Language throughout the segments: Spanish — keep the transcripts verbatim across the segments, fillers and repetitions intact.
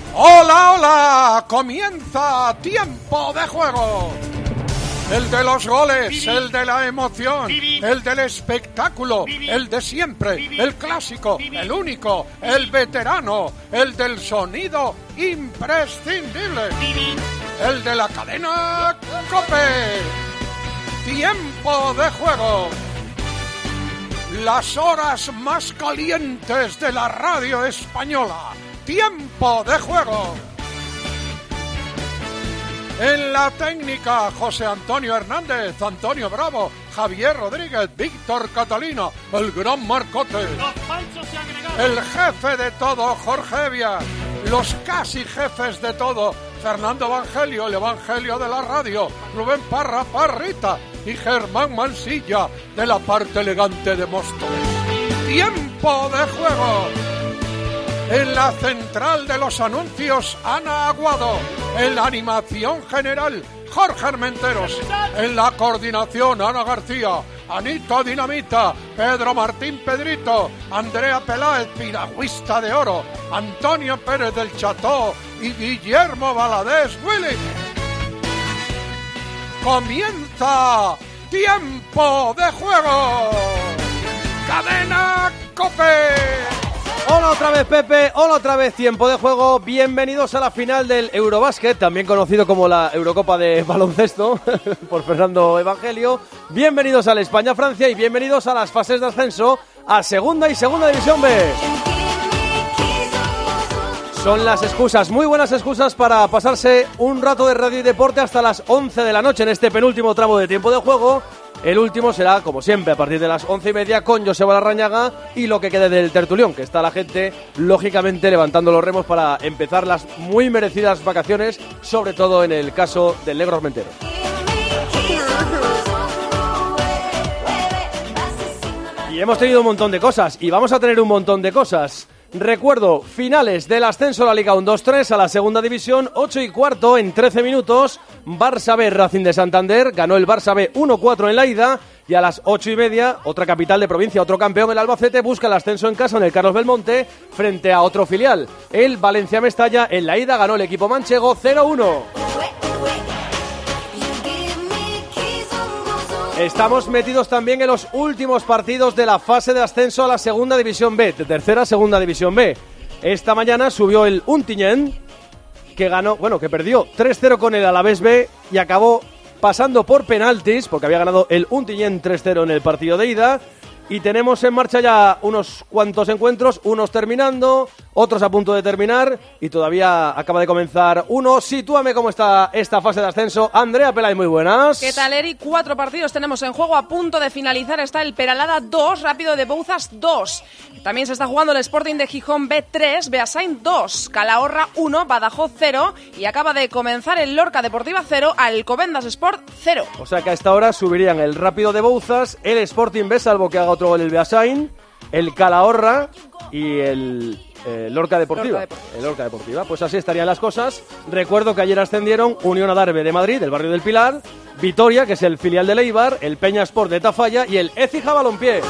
¡Hola, hola! ¡Comienza Tiempo de Juego! El de los goles, Vivi. El de la emoción, Vivi. El del espectáculo, Vivi. El de siempre, Vivi. El clásico, Vivi. El único, el veterano, el del sonido imprescindible, Vivi. El de la cadena COPE. Tiempo de Juego. Las horas más calientes de la radio española. Tiempo de Juego. En la técnica, José Antonio Hernández, Antonio Bravo, Javier Rodríguez, Víctor Catalina, el gran Marcote. El jefe de todo, Jorge Evia. Los casi jefes de todo, Fernando Evangelio, el Evangelio de la radio, Rubén Parra, Parrita y Germán Mansilla, de la parte elegante de Móstoles. Tiempo de Juego. En la central de los anuncios, Ana Aguado. En la animación general, Jorge Armenteros. En la coordinación, Ana García, Anita Dinamita, Pedro Martín Pedrito, Andrea Peláez, piragüista de oro, Antonio Pérez del Cható y Guillermo Valadez Willy. Comienza Tiempo de Juego. Cadena COPE. Hola otra vez Pepe, hola otra vez Tiempo de Juego, bienvenidos a la final del Eurobásquet, también conocido como la Eurocopa de baloncesto, por Fernando Evangelio. Bienvenidos al España-Francia y bienvenidos a las fases de ascenso a Segunda y Segunda División B. Son las excusas, muy buenas excusas para pasarse un rato de radio y deporte hasta las once de la noche en este penúltimo tramo de Tiempo de Juego. El último será, como siempre, a partir de las once y media con Joseba Larrañaga y lo que quede del tertulión, que está la gente, lógicamente, levantando los remos para empezar las muy merecidas vacaciones, sobre todo en el caso del Negro Armenteros. Y hemos tenido un montón de cosas, y vamos a tener un montón de cosas. Recuerdo, finales del ascenso a la Liga uno dos tres a la Segunda División, ocho y cuarto en trece minutos, Barça B Racing de Santander, ganó el Barça B uno cuatro en la ida, y a las ocho y media, otra capital de provincia, otro campeón, el Albacete, busca el ascenso en casa en el Carlos Belmonte, frente a otro filial, el Valencia Mestalla, en la ida ganó el equipo manchego cero uno. Estamos metidos también en los últimos partidos de la fase de ascenso a la Segunda División B, de tercera a Segunda División B. Esta mañana subió el Ontinyent, que ganó, bueno, que perdió tres cero con el Alavés B y acabó pasando por penaltis, porque había ganado el Ontinyent tres cero en el partido de ida. Y tenemos en marcha ya unos cuantos encuentros, unos terminando, otros a punto de terminar y todavía acaba de comenzar uno. Sitúame cómo está esta fase de ascenso. Andrea Pelay, muy buenas. ¿Qué tal, Eri? Cuatro partidos tenemos en juego. A punto de finalizar está el Peralada dos, Rápido de Bouzas dos. También se está jugando el Sporting de Gijón B tres, Beasain dos, Calahorra uno, Badajoz cero y acaba de comenzar el Lorca Deportiva cero, Alcobendas Sport cero. O sea que a esta hora subirían el Rápido de Bouzas, el Sporting B, salvo que haga otro gol el Beasain, el Calahorra y el eh, Lorca Deportiva. Lorca Deportiva. El Lorca Deportiva. Pues así estarían las cosas. Recuerdo que ayer ascendieron Unión Adarve de Madrid, del barrio del Pilar, Vitoria, que es el filial de Eibar, el Peña Sport de Tafalla y el Écija Balompié.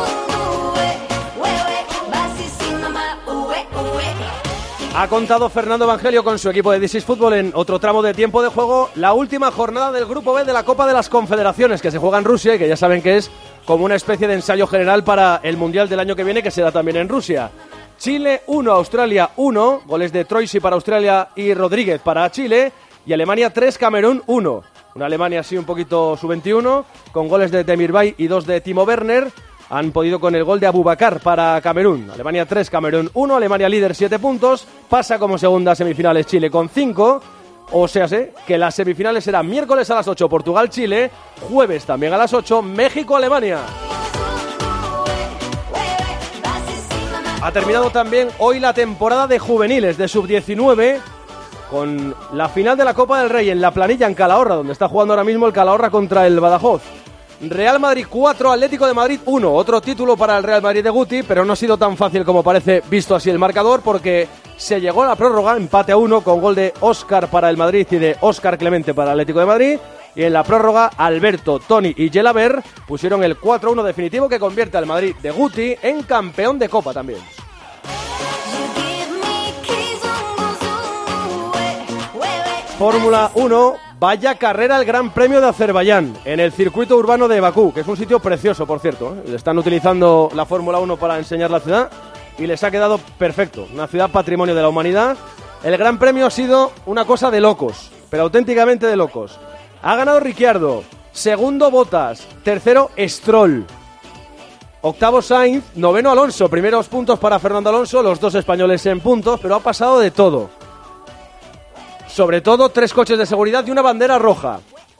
Ha contado Fernando Evangelio con su equipo de This is Fútbol en otro tramo de Tiempo de Juego la última jornada del Grupo B de la Copa de las Confederaciones, que se juega en Rusia y que ya saben que es como una especie de ensayo general para el Mundial del año que viene, que será también en Rusia. Chile uno, Australia uno, goles de Troisi para Australia y Rodríguez para Chile, y Alemania tres, Camerún uno. Una Alemania así un poquito sub veintiuno, con goles de Demirbay y dos de Timo Werner. Han podido con el gol de Abubakar para Camerún. Alemania tres, Camerún uno, Alemania líder siete puntos, pasa como segunda a semifinales Chile con cinco. O sea, sé que las semifinales serán miércoles a las ocho Portugal-Chile, jueves también a las ocho México-Alemania. Ha terminado también hoy la temporada de juveniles de sub diecinueve con la final de la Copa del Rey en la Planilla en Calahorra, donde está jugando ahora mismo el Calahorra contra el Badajoz. Real Madrid cuatro, Atlético de Madrid uno. Otro título para el Real Madrid de Guti, pero no ha sido tan fácil como parece visto así el marcador, porque se llegó a la prórroga, empate a uno con gol de Óscar para el Madrid y de Óscar Clemente para el Atlético de Madrid. Y en la prórroga, Alberto, Toni y Gelaber pusieron el cuatro uno definitivo que convierte al Madrid de Guti en campeón de Copa también. Fórmula uno, vaya carrera el Gran Premio de Azerbaiyán, en el circuito urbano de Bakú, que es un sitio precioso, por cierto, ¿eh? Están utilizando la Fórmula uno para enseñar la ciudad y les ha quedado perfecto, una ciudad patrimonio de la humanidad. El Gran Premio ha sido una cosa de locos, pero auténticamente de locos. Ha ganado Ricciardo, segundo Bottas, tercero Stroll, octavo Sainz, noveno Alonso, primeros puntos para Fernando Alonso, los dos españoles en puntos, pero ha pasado de todo. Sobre todo tres coches de seguridad y una bandera roja.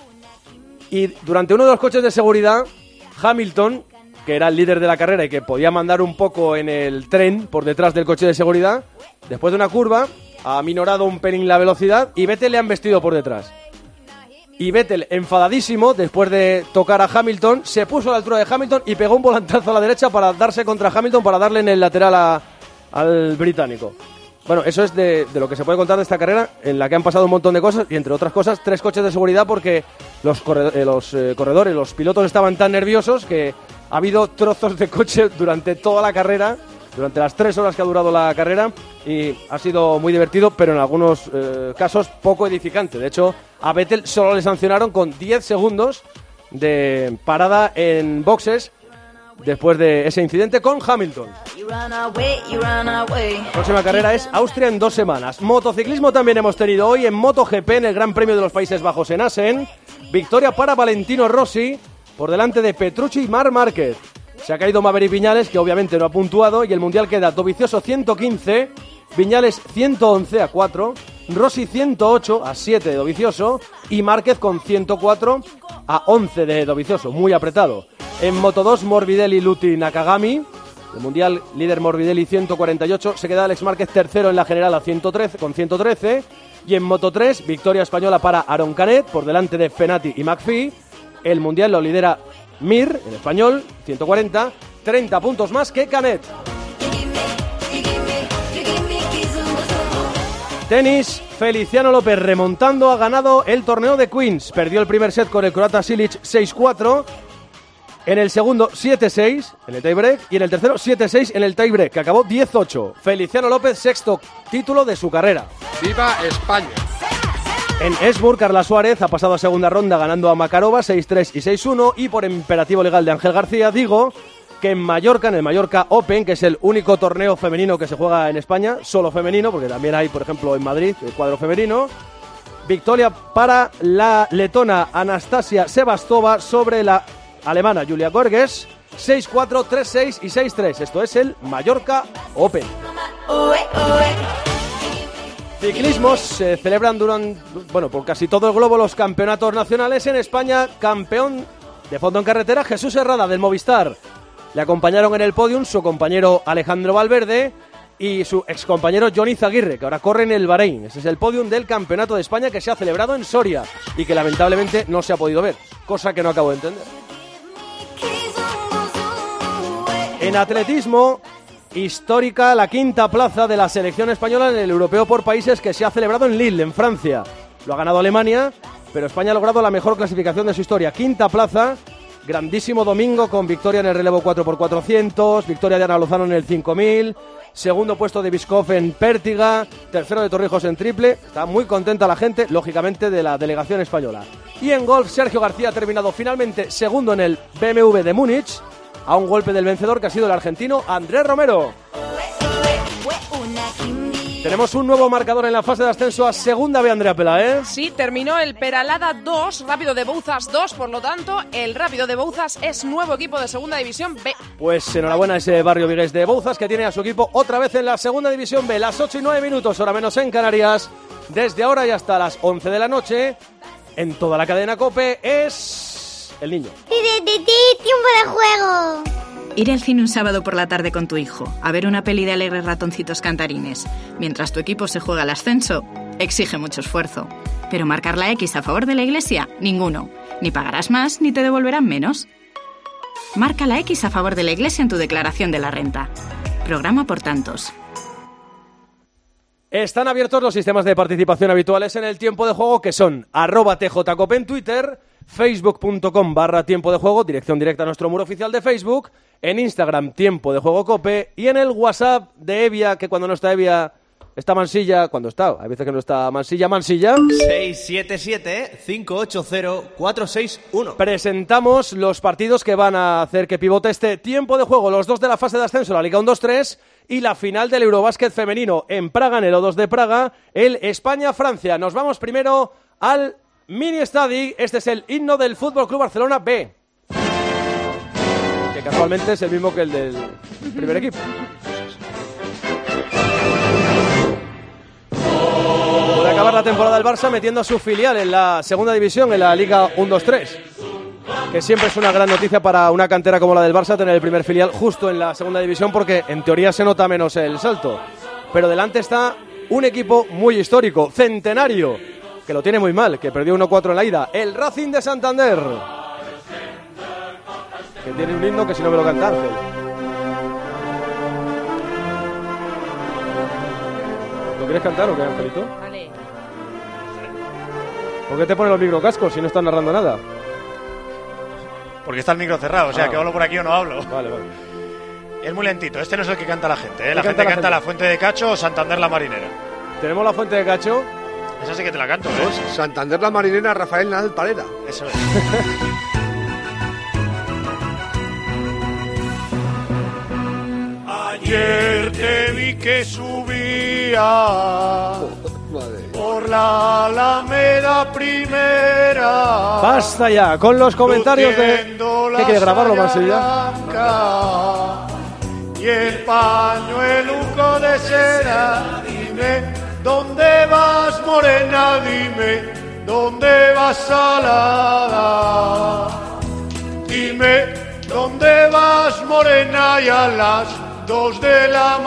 Y durante uno de los coches de seguridad, Hamilton, que era el líder de la carrera y que podía mandar un poco en el tren por detrás del coche de seguridad, después de una curva, ha minorado un pelín la velocidad y Vettel le han vestido por detrás. Y Vettel, enfadadísimo, después de tocar a Hamilton, se puso a la altura de Hamilton y pegó un volantazo a la derecha para darse contra Hamilton, para darle en el lateral a, al británico. Bueno, eso es de, de lo que se puede contar de esta carrera, en la que han pasado un montón de cosas, y entre otras cosas, tres coches de seguridad, porque los, corre, eh, los eh, corredores, los pilotos estaban tan nerviosos que ha habido trozos de coche durante toda la carrera, durante las tres horas que ha durado la carrera, y ha sido muy divertido, pero en algunos eh, casos poco edificante. De hecho, a Vettel solo le sancionaron con diez segundos de parada en boxes después de ese incidente con Hamilton. La próxima carrera es Austria en dos semanas. Motociclismo también hemos tenido hoy en MotoGP, en el Gran Premio de los Países Bajos en Assen. Victoria para Valentino Rossi por delante de Petrucci y Marc Márquez. Se ha caído Maverick Viñales, que obviamente no ha puntuado, y el Mundial queda Dovizioso ciento quince, Viñales ciento once a cuatro, Rossi ciento ocho a siete de Dovizioso y Márquez con ciento cuatro a once de Dovizioso, muy apretado. En Moto dos, Morbidelli, Lutti, Nakagami. El Mundial líder Morbidelli ciento cuarenta y ocho, se queda Alex Márquez tercero en la general a ciento trece, con ciento trece. Y en Moto tres, victoria española para Aaron Canet por delante de Fenati y McPhee. El Mundial lo lidera Mir, el español, ciento cuarenta, treinta puntos más que Canet. Tenis, Feliciano López remontando, ha ganado el torneo de Queens. Perdió el primer set con el croata Silic seis cuatro. En el segundo, siete seis en el tiebreak. Y en el tercero, siete seis en el tiebreak, que acabó diez ocho. Feliciano López, sexto título de su carrera. ¡Viva España! En Esburg, Carla Suárez ha pasado a segunda ronda ganando a Makarova seis tres y seis uno. Y por imperativo legal de Ángel García, digo que en Mallorca, en el Mallorca Open, que es el único torneo femenino que se juega en España, solo femenino, porque también hay, por ejemplo, en Madrid, el cuadro femenino. Victoria para la letona Anastasia Sebastova sobre la alemana Julia Gorges, seis cuatro, tres seis y seis tres. Esto es el Mallorca Open. Ciclismos, se celebran durante, bueno, por casi todo el globo los campeonatos nacionales. En España, campeón de fondo en carretera, Jesús Herrada del Movistar. Le acompañaron en el podium su compañero Alejandro Valverde y su excompañero Johnny Zaguirre, que ahora corre en el Bahrein. Ese es el podium del Campeonato de España que se ha celebrado en Soria y que lamentablemente no se ha podido ver, cosa que no acabo de entender. En atletismo, histórica la quinta plaza de la selección española en el Europeo por Países que se ha celebrado en Lille, en Francia. Lo ha ganado Alemania, pero España ha logrado la mejor clasificación de su historia. Quinta plaza, grandísimo domingo con victoria en el relevo cuatro por cuatrocientos, victoria de Ana Lozano en el cinco mil, segundo puesto de Biskov en Pértiga, tercero de Torrijos en triple. Está muy contenta la gente, lógicamente, de la delegación española. Y en golf, Sergio García ha terminado finalmente segundo en el B M W de Múnich, a un golpe del vencedor que ha sido el argentino Andrés Romero. Tenemos un nuevo marcador en la fase de ascenso a segunda B, Andrea Pelaez. Sí, terminó el Peralada dos, Rápido de Bouzas dos, por lo tanto, el Rápido de Bouzas es nuevo equipo de segunda división B. Pues enhorabuena a ese barrio vigués de Bouzas, que tiene a su equipo otra vez en la segunda división B. Las ocho y nueve minutos, hora menos en Canarias. Desde ahora y hasta las once de la noche, en toda la cadena COPE, es el niño. ¡Tiempo de juego! Ir al cine un sábado por la tarde con tu hijo, a ver una peli de alegres ratoncitos cantarines, mientras tu equipo se juega al ascenso, exige mucho esfuerzo. Pero marcar la X a favor de la Iglesia, ninguno. Ni pagarás más, ni te devolverán menos. Marca la X a favor de la Iglesia en tu declaración de la renta. Programa por tantos. Están abiertos los sistemas de participación habituales en el tiempo de juego, que son arroba tjcope en Twitter, facebook.com barra tiempo de juego, dirección directa a nuestro muro oficial de Facebook, en Instagram tiempo de juego cope y en el WhatsApp de Evia, que cuando no está Evia está Mansilla, cuando está, hay veces que no está Mansilla, Mansilla. seis siete siete, cinco ocho cero, cuatro seis uno. Presentamos los partidos que van a hacer que pivote este tiempo de juego, los dos de la fase de ascenso, la Liga uno dos tres y la final del Eurobásquet femenino en Praga, en el O dos de Praga, el España-Francia. Nos vamos primero al Mini Estadi, este es el himno del Fútbol Club Barcelona B, que casualmente es el mismo que el del primer equipo. Puede acabar la temporada del Barça metiendo a su filial en la segunda división, en la Liga uno dos tres, que siempre es una gran noticia para una cantera como la del Barça tener el primer filial justo en la segunda división, porque en teoría se nota menos el salto. Pero delante está un equipo muy histórico, centenario, que lo tiene muy mal, que perdió uno cuatro en la ida, el Racing de Santander, que tiene un himno que si no me lo canta Ángel. ¿Lo quieres cantar o qué, Angelito? Vale. ¿Por qué te pones los microcascos si no estás narrando nada? Porque está el micro cerrado, o sea, ah. que hablo por aquí o no hablo. Vale, vale. Es muy lentito, este no es el que canta la gente, ¿eh? La canta gente la canta gente? La Fuente de Cacho o Santander la Marinera. Tenemos la Fuente de Cacho. Esa sí que te la canto, ¿eh? Pues, Santander la Marinera, Rafael Nadal Parera. Eso es. Ayer te vi que subía Madre. por la Alameda Primera. Basta ya con los comentarios de... ¿Qué quiere grabarlo, Mansilla? Y el pañueluco de seda. Dime, ¿dónde vas, morena? Dime, ¿dónde vas, salada? Dime, ¿dónde vas, morena? Y a las dos de la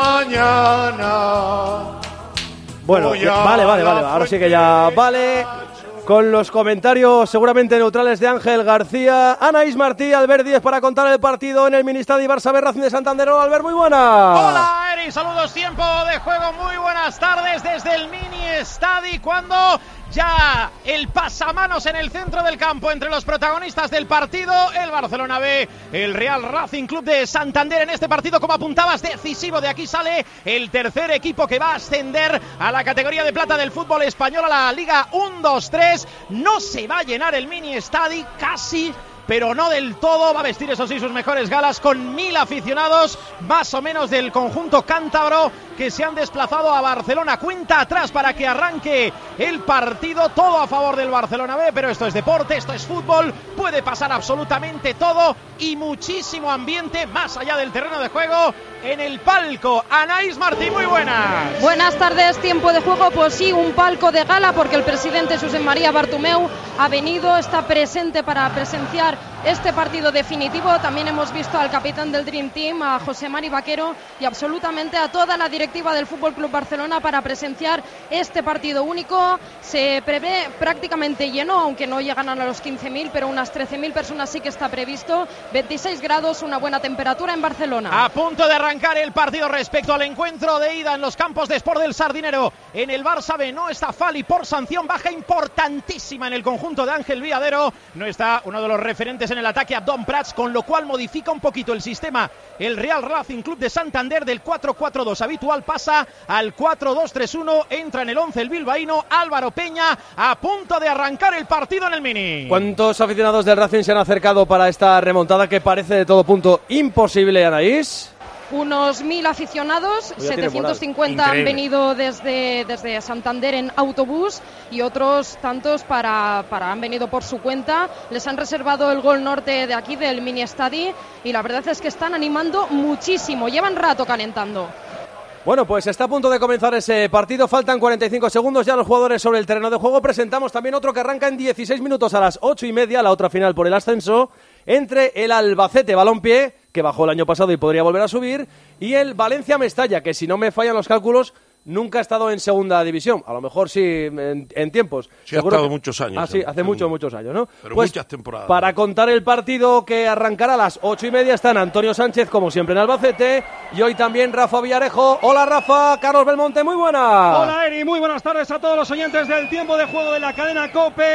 mañana. Bueno, Voy ya- a vale, vale, vale. la Ahora sí que ya vale. Con los comentarios seguramente neutrales de Ángel García. Anaís Martí, Albert Díez para contar el partido en el Ministadi Barça B Racing de Santander. Hola, Albert, muy buena. Hola, Eri, saludos, tiempo de juego, muy buenas tardes desde el Mini Estadi, cuando ya el pasamanos en el centro del campo entre los protagonistas del partido, el Barcelona B, el Real Racing Club de Santander. En este partido, como apuntabas, decisivo. De aquí sale el tercer equipo que va a ascender a la categoría de plata del fútbol español, a la Liga uno dos tres. No se va a llenar el Mini Estadi, casi, pero no del todo. Va a vestir, eso sí, sus mejores galas con mil aficionados, más o menos, del conjunto cántabro, que se han desplazado a Barcelona. Cuenta atrás para que arranque el partido, todo a favor del Barcelona B, pero esto es deporte, esto es fútbol, puede pasar absolutamente todo y muchísimo ambiente más allá del terreno de juego en el palco. Anaís Martí, muy buenas. Buenas tardes, tiempo de juego, pues sí, un palco de gala, porque el presidente Josep María Bartomeu ha venido, está presente para presenciar este partido definitivo. También hemos visto al capitán del Dream Team, a José Mari Vaquero, y absolutamente a toda la directiva del F C Barcelona para presenciar este partido único. Se prevé prácticamente lleno, aunque no llegan a los quince mil, pero unas trece mil personas sí que está previsto. veintiséis grados, una buena temperatura en Barcelona. A punto de arrancar el partido respecto al encuentro de ida en los campos de Sport del Sardinero. En el Barça B no está Fali por sanción baja importantísima en el conjunto de Ángel Viadero. No está uno de los referentes en el ataque, Abdón Prats, con lo cual modifica un poquito el sistema. El Real Racing Club de Santander, del cuatro cuatro dos habitual pasa al cuatro dos tres uno. Entra en el once el bilbaíno Álvaro Peña, a punto de arrancar el partido en el Mini. ¿Cuántos aficionados del Racing se han acercado para esta remontada que parece de todo punto imposible, Anaís? Unos mil aficionados, Pues ya tiene setecientos cincuenta moral. han venido desde, desde Santander en autobús, y otros tantos para, para han venido por su cuenta. Les han reservado el Gol Norte de aquí, del Mini Estadi, y la verdad es que están animando muchísimo, llevan rato calentando. Bueno, pues está a punto de comenzar ese partido, faltan cuarenta y cinco segundos ya los jugadores sobre el terreno de juego. Presentamos también otro que arranca en dieciséis minutos a las ocho y media, la otra final por el ascenso, entre el Albacete Balompié, que bajó el año pasado y podría volver a subir, y el Valencia Mestalla, que si no me fallan los cálculos, nunca ha estado en segunda división. A lo mejor sí en, en tiempos. Sí, ha Seguro estado que... muchos años. Ah, sí, en- hace en- muchos, muchos años, ¿no? Pero Pues, muchas temporadas. para contar el partido que arrancará a las ocho y media están Antonio Sánchez, como siempre, en Albacete, y hoy también Rafa Villarejo. Hola, Rafa. Carlos Belmonte, muy buena. Hola, Eri, muy buenas tardes a todos los oyentes del tiempo de juego de la cadena COPE.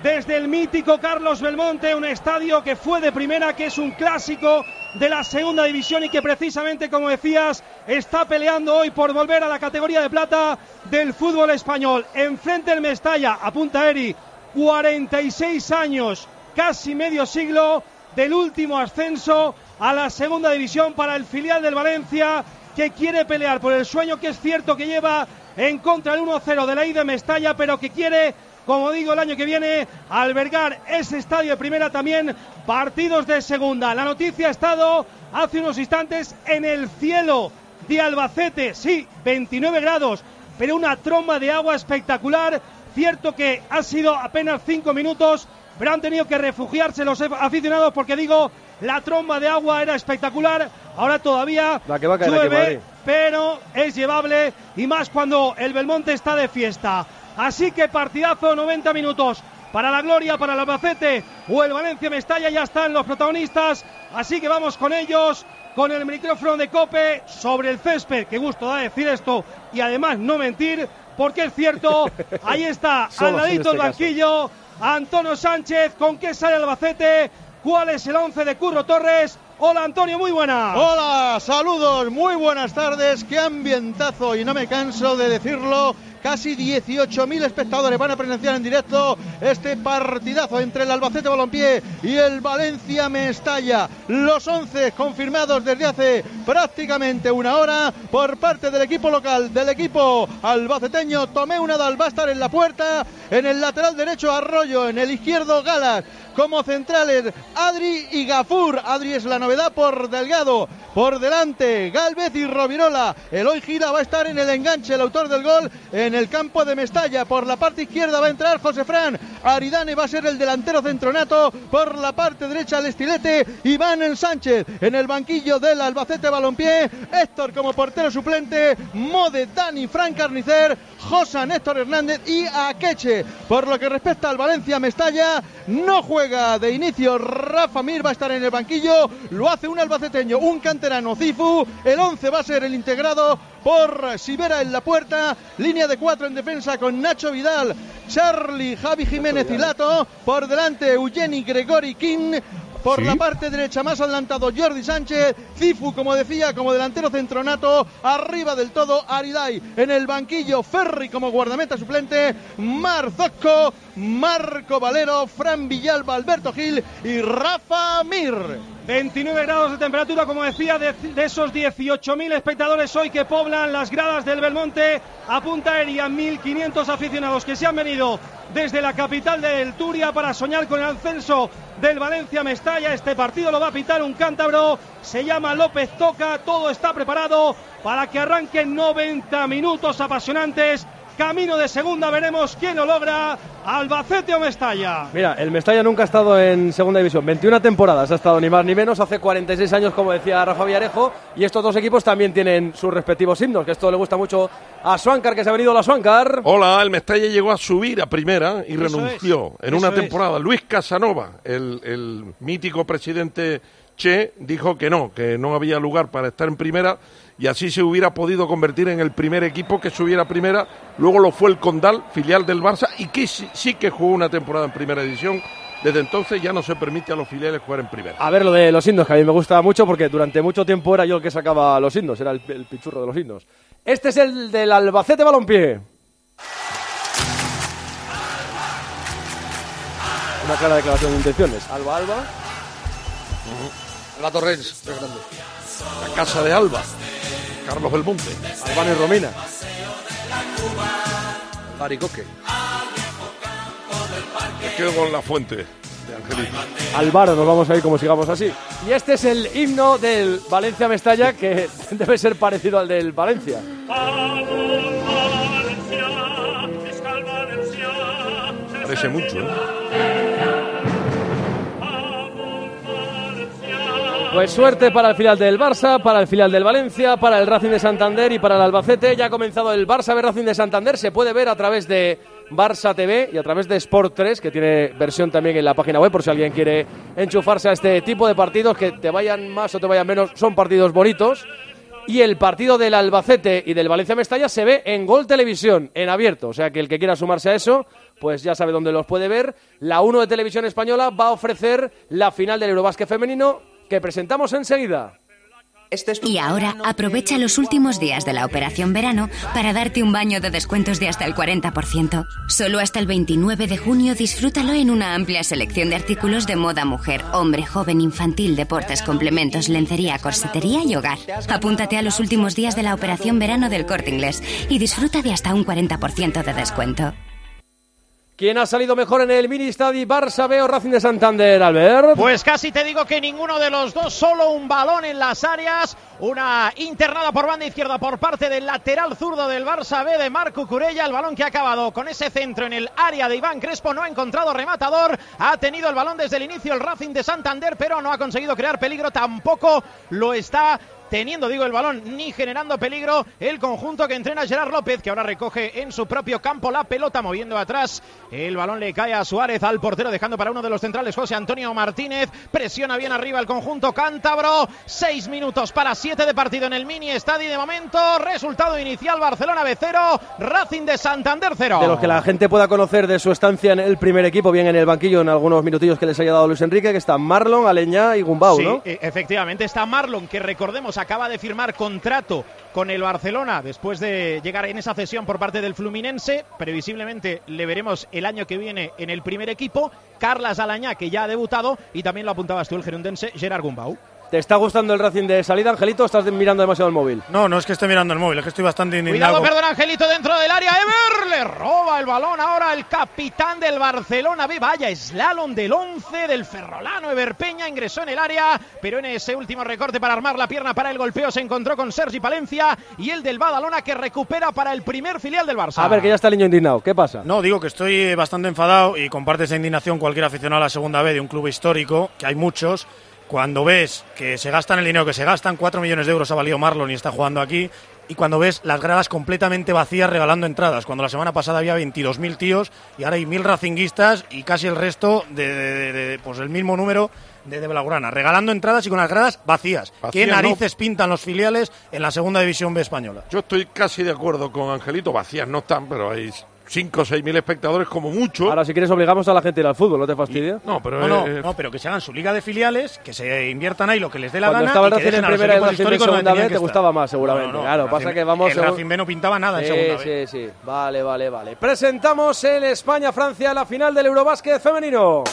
desde el mítico Carlos Belmonte, un estadio que fue de primera, que es un clásico de la segunda división y que precisamente, como decías, está peleando hoy por volver a la categoría de plata del fútbol español. Enfrente el Mestalla, apunta Eri, cuarenta y seis años, casi medio siglo del último ascenso a la segunda división para el filial del Valencia, que quiere pelear por el sueño, que es cierto que lleva en contra el uno cero de la I de Mestalla, pero que quiere, como digo, el año que viene albergar ese estadio de primera, también partidos de segunda. La noticia ha estado hace unos instantes en el cielo de Albacete, sí, veintinueve grados, pero una tromba de agua espectacular. Cierto que ha sido apenas cinco minutos, pero han tenido que refugiarse los aficionados porque, digo, la tromba de agua era espectacular. Ahora todavía la que va a caer llueve, pero es llevable, y más cuando el Belmonte está de fiesta. Así que partidazo, noventa minutos para la gloria, para el Albacete o el Valencia Mestalla. Ya están los protagonistas, así que vamos con ellos, con el micrófono de COPE sobre el césped. Qué gusto da decir esto y además no mentir, porque es cierto. Ahí está, al ladito del banquillo, Antonio Sánchez. ¿Con qué sale el Albacete? ¿Cuál es el once de Curro Torres? Hola Antonio, muy buenas. Hola, saludos, muy buenas tardes. Qué ambientazo, y no me canso de decirlo. Casi dieciocho mil espectadores van a presenciar en directo este partidazo entre el Albacete Balompié y el Valencia Mestalla. Los once confirmados desde hace prácticamente una hora por parte del equipo local, del equipo albaceteño. Tomeu Nadal va a estar en la puerta, en el lateral derecho Arroyo, en el izquierdo Galas. Como centrales, Adri y Gafur. Adri es la novedad por Delgado. Por delante, Gálvez y Rovirola. Eloy Gira va a estar en el enganche, el autor del gol, en el campo de Mestalla. Por la parte izquierda va a entrar José Fran. Aridane va a ser el delantero centronato. Por la parte derecha, el estilete Iván Sánchez. En el banquillo del Albacete Balompié, Héctor como portero suplente, Mode, Dani, Fran Carnicer, Josa, Néstor Hernández y Akeche. Por lo que respecta al Valencia Mestalla, no juega de inicio Rafa Mir, va a estar en el banquillo. Lo hace un albaceteño, un canterano, Cifu. El once va a ser el integrado por Sivera en la puerta. Línea de cuatro en defensa con Nacho Vidal, Charlie, Javi Jiménez y Lato. Por delante, Eugeni, Gregori, King. Por ¿Sí? la parte derecha, más adelantado, Jordi Sánchez. Cifu, como decía, como delantero centronato. Arriba del todo, Aridai. En el banquillo, Ferri como guardameta suplente. Marzocco, Marco Valero, Fran Villalba, Alberto Gil y Rafa Mir. veintinueve grados de temperatura, como decía, de, de esos dieciocho mil espectadores hoy que poblan las gradas del Belmonte. Apunta Eri a mil quinientos aficionados que se han venido desde la capital del Turia para soñar con el ascenso del Valencia Mestalla. Este partido lo va a pitar un cántabro, se llama López Toca. Todo está preparado para que arranquen noventa minutos apasionantes. Camino de segunda, veremos quién lo logra, Albacete o Mestalla. Mira, el Mestalla nunca ha estado en segunda división, veintiuna temporadas ha estado, ni más ni menos, hace cuarenta y seis años, como decía Rafa Villarejo, y estos dos equipos también tienen sus respectivos himnos, que esto le gusta mucho a Swankar, que se ha venido la Swankar. Hola, el Mestalla llegó a subir a primera y Eso renunció es. en Eso una temporada. Es. Luis Casanova, el, el mítico presidente Che, dijo que no, que no había lugar para estar en primera, y así se hubiera podido convertir en el primer equipo que subiera a primera. Luego lo fue el Condal, filial del Barça, y que sí, sí que jugó una temporada en primera división. Desde entonces ya no se permite a los filiales jugar en primera. A ver, lo de los himnos, que a mí me gusta mucho, porque durante mucho tiempo era yo el que sacaba los himnos, era el, el pichurro de los himnos. Este es el del Albacete Balompié. Una clara declaración de intenciones. Alba, Alba. Uh-huh. Alba Torrens, qué grande. La casa de Alba. Carlos Belmonte. Albano y Romina. Baricoque. Me quedo con la fuente de Angelito. Álvaro, nos vamos a ir como sigamos así. Y este es el himno del Valencia Mestalla, que debe ser parecido al del Valencia. Parece mucho, ¿eh? Pues suerte para el filial del Barça, para el filial del Valencia, para el Racing de Santander y para el Albacete. Ya ha comenzado el Barça B Racing de Santander. Se puede ver a través de Barça T V y a través de Sport tres, que tiene versión también en la página web, por si alguien quiere enchufarse a este tipo de partidos, que te vayan más o te vayan menos, son partidos bonitos. Y el partido del Albacete y del Valencia Mestalla se ve en Gol Televisión, en abierto. O sea que el que quiera sumarse a eso, pues ya sabe dónde los puede ver. La uno de Televisión Española va a ofrecer la final del Eurobásquet femenino que presentamos enseguida. Y ahora aprovecha los últimos días de la operación verano para darte un baño de descuentos de hasta el cuarenta por ciento. Solo hasta el veintinueve de junio disfrútalo en una amplia selección de artículos de moda mujer, hombre, joven, infantil, deportes, complementos, lencería, corsetería y hogar. Apúntate a los últimos días de la operación verano del Corte Inglés y disfruta de hasta un cuarenta por ciento de descuento. ¿Quién ha salido mejor en el Mini Estadi, Barça B o Racing de Santander, Albert? Pues casi te digo que ninguno de los dos, solo un balón en las áreas, una internada por banda izquierda por parte del lateral zurdo del Barça B de Marc Cucurella, el balón que ha acabado con ese centro en el área de Iván Crespo, no ha encontrado rematador, ha tenido el balón desde el inicio el Racing de Santander, pero no ha conseguido crear peligro, tampoco lo está teniendo, digo, el balón ni generando peligro el conjunto que entrena Gerard López, que ahora recoge en su propio campo la pelota, moviendo atrás, el balón le cae a Suárez, al portero, dejando para uno de los centrales, José Antonio Martínez, presiona bien arriba el conjunto cántabro, seis minutos para siete de partido en el Mini Estadi de momento, resultado inicial, Barcelona B cero, Racing de Santander cero. De los que la gente pueda conocer de su estancia en el primer equipo, bien en el banquillo, en algunos minutillos que les haya dado Luis Enrique, que están Marlon, Aleñá y Gumbau, sí, ¿no? Sí, efectivamente, está Marlon, que recordemos acaba de firmar contrato con el Barcelona después de llegar en esa cesión por parte del Fluminense. Previsiblemente le veremos el año que viene en el primer equipo. Carlas Alañá, que ya ha debutado, y también lo apuntabas tú, el gerundense Gerard Gumbau. ¿Te está gustando el Racing de salida, Angelito, o estás mirando demasiado el móvil? No, no es que esté mirando el móvil, es que estoy bastante indignado. Cuidado, perdón, Angelito, dentro del área. Ever le roba el balón ahora el capitán del Barcelona B. Vaya slalom del once del ferrolano Ever Peña, ingresó en el área, pero en ese último recorte para armar la pierna para el golpeo se encontró con Sergi Palencia y el del Badalona, que recupera para el primer filial del Barça. A ver, que ya está el niño indignado, ¿qué pasa? No, digo que estoy bastante enfadado, y comparte esa indignación cualquier aficionado a la segunda B de un club histórico, que hay muchos. Cuando ves que se gastan el dinero que se gastan, cuatro millones de euros ha valido Marlon y está jugando aquí, y cuando ves las gradas completamente vacías regalando entradas, cuando la semana pasada había veintidós mil tíos y ahora hay mil racinguistas y casi el resto de, de, de, de pues el mismo número de, de Blaugrana, regalando entradas y con las gradas vacías. vacías ¿Qué narices no pintan los filiales en la segunda división B española? Yo estoy casi de acuerdo con Angelito, vacías no están, pero hay cinco o seis mil espectadores como mucho. Ahora, si quieres, obligamos a la gente a ir al fútbol, ¿no te fastidia? Y, no, pero no, no, eh, no, pero que se hagan su liga de filiales, que se inviertan ahí lo que les dé la Cuando gana. Cuando estaba el Racing en primera y el Racing en segunda B, te gustaba más, seguramente. No, no, claro, Racing, pasa que vamos... El según... Racing B no pintaba nada sí, en segunda B. Sí, sí, sí. Vale, vale, vale. Presentamos el España-Francia, la final del Eurobásquet femenino.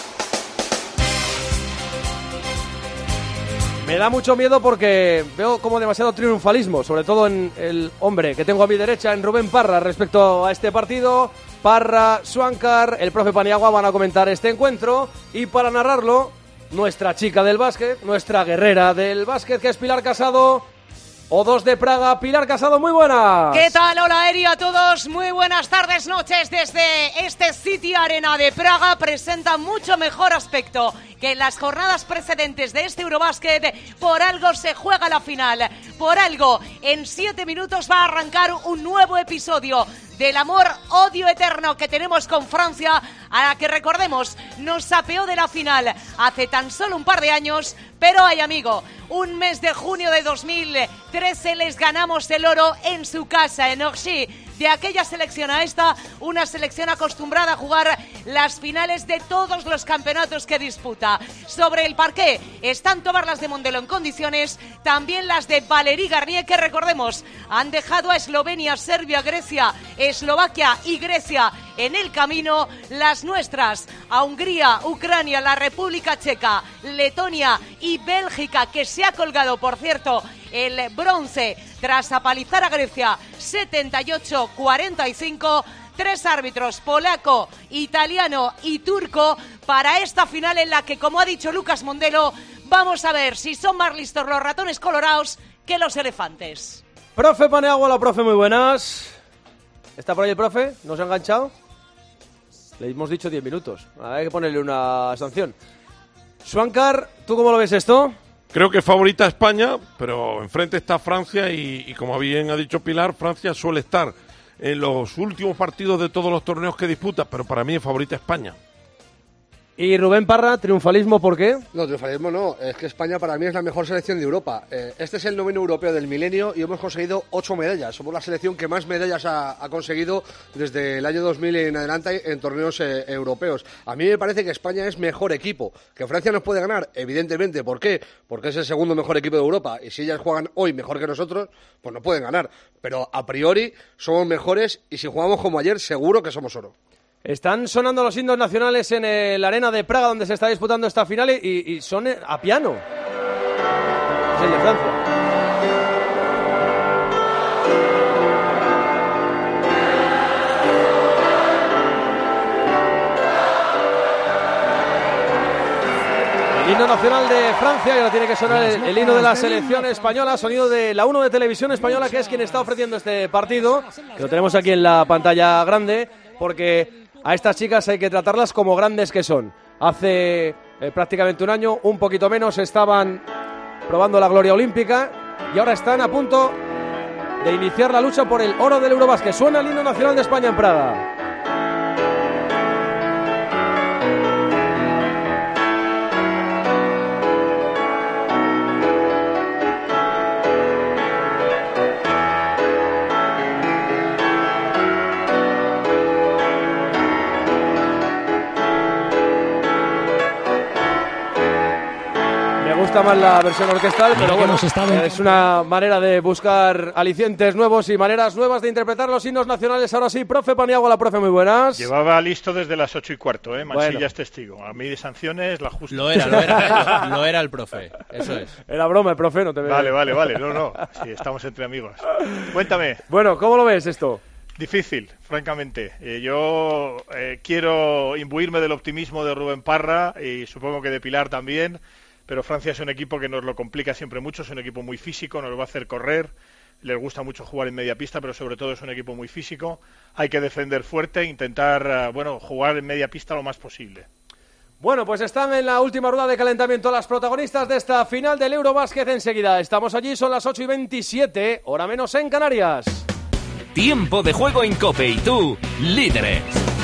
Me da mucho miedo porque veo como demasiado triunfalismo, sobre todo en el hombre que tengo a mi derecha, en Rubén Parra, respecto a este partido. Parra, Swankar, el profe Paniagua van a comentar este encuentro, y para narrarlo, nuestra chica del básquet, nuestra guerrera del básquet, que es Pilar Casado, O dos de Praga. Pilar Casado, muy buenas. ¿Qué tal? Hola, Eri, a todos. Muy buenas tardes, noches desde este City Arena de Praga. Presenta mucho mejor aspecto que en las jornadas precedentes de este Eurobásquet. Por algo se juega la final. Por algo, en siete minutos va a arrancar un nuevo episodio del amor-odio eterno que tenemos con Francia, a la que, recordemos, nos sapeó de la final hace tan solo un par de años. Pero ay, amigo, un mes de junio de dos mil trece les ganamos el oro en su casa, en Orchy. De aquella selección a esta, una selección acostumbrada a jugar las finales de todos los campeonatos que disputa. Sobre el parqué están todas las de Mondelo en condiciones, también las de Valérie Garnier, que, recordemos, han dejado a Eslovenia, Serbia, Grecia, Eslovaquia y Grecia en el camino. Las nuestras, a Hungría, Ucrania, la República Checa, Letonia y Bélgica, que se ha colgado, por cierto, el bronce tras apalizar a Grecia setenta y ocho cuarenta y cinco. Tres árbitros, polaco, italiano y turco, para esta final en la que, como ha dicho Lucas Mondelo, vamos a ver si son más listos los ratones colorados que los elefantes. Profe Paniagua, la profe, muy buenas. ¿Está por ahí el profe? ¿No se ha enganchado? Le hemos dicho diez minutos. Hay que ponerle una sanción. Swankar, ¿tú cómo lo ves esto? Creo que favorita España, pero enfrente está Francia y, y como bien ha dicho Pilar, Francia suele estar en los últimos partidos de todos los torneos que disputa, pero para mí es favorita España. Y Rubén Parra, ¿triunfalismo por qué? No, triunfalismo no, es que España para mí es la mejor selección de Europa. Eh, este es el noveno europeo del milenio y hemos conseguido ocho medallas. Somos la selección que más medallas ha, ha conseguido desde el año dos mil en adelante en torneos eh, europeos. A mí me parece que España es mejor equipo. ¿Que Francia nos puede ganar? Evidentemente. ¿Por qué? Porque es el segundo mejor equipo de Europa y si ellas juegan hoy mejor que nosotros, pues no pueden ganar. Pero a priori somos mejores y si jugamos como ayer, seguro que somos oro. Están sonando los himnos nacionales en el Arena de Praga, donde se está disputando esta final, y, y son a piano. Es el de Francia. El himno nacional de Francia, y ahora tiene que sonar el, el himno de la selección española, sonido de la uno de Televisión Española, que es quien está ofreciendo este partido, que lo tenemos aquí en la pantalla grande, porque a estas chicas hay que tratarlas como grandes que son. Hace eh, prácticamente un año, un poquito menos, estaban probando la gloria olímpica y ahora están a punto de iniciar la lucha por el oro del Eurobásquet. Suena el himno nacional de España en Praga. Me gusta más la versión orquestal, pero bueno, es una manera de buscar alicientes nuevos y maneras nuevas de interpretar los himnos nacionales. Ahora sí, profe Paniagua, la profe, muy buenas. Llevaba listo desde las ocho y cuarto, ¿eh? Mansilla Bueno. es testigo. A mí de sanciones la justa. Lo era, lo era, lo, lo era el profe, eso es. Era broma el profe, no te veo. Vale, vale, vale, no, no, sí, estamos entre amigos. Cuéntame. Bueno, ¿cómo lo ves esto? Difícil, francamente. Eh, yo eh, quiero imbuirme del optimismo de Rubén Parra y supongo que de Pilar también. Pero Francia es un equipo que nos lo complica siempre mucho, es un equipo muy físico, nos va a hacer correr, les gusta mucho jugar en media pista, pero sobre todo es un equipo muy físico. Hay que defender fuerte e intentar, bueno, jugar en media pista lo más posible. Bueno, pues están en la última rueda de calentamiento las protagonistas de esta final del Eurobásquet. Enseguida estamos allí, son las ocho y veintisiete, hora menos en Canarias. Tiempo de juego en COPE y tú, líderes.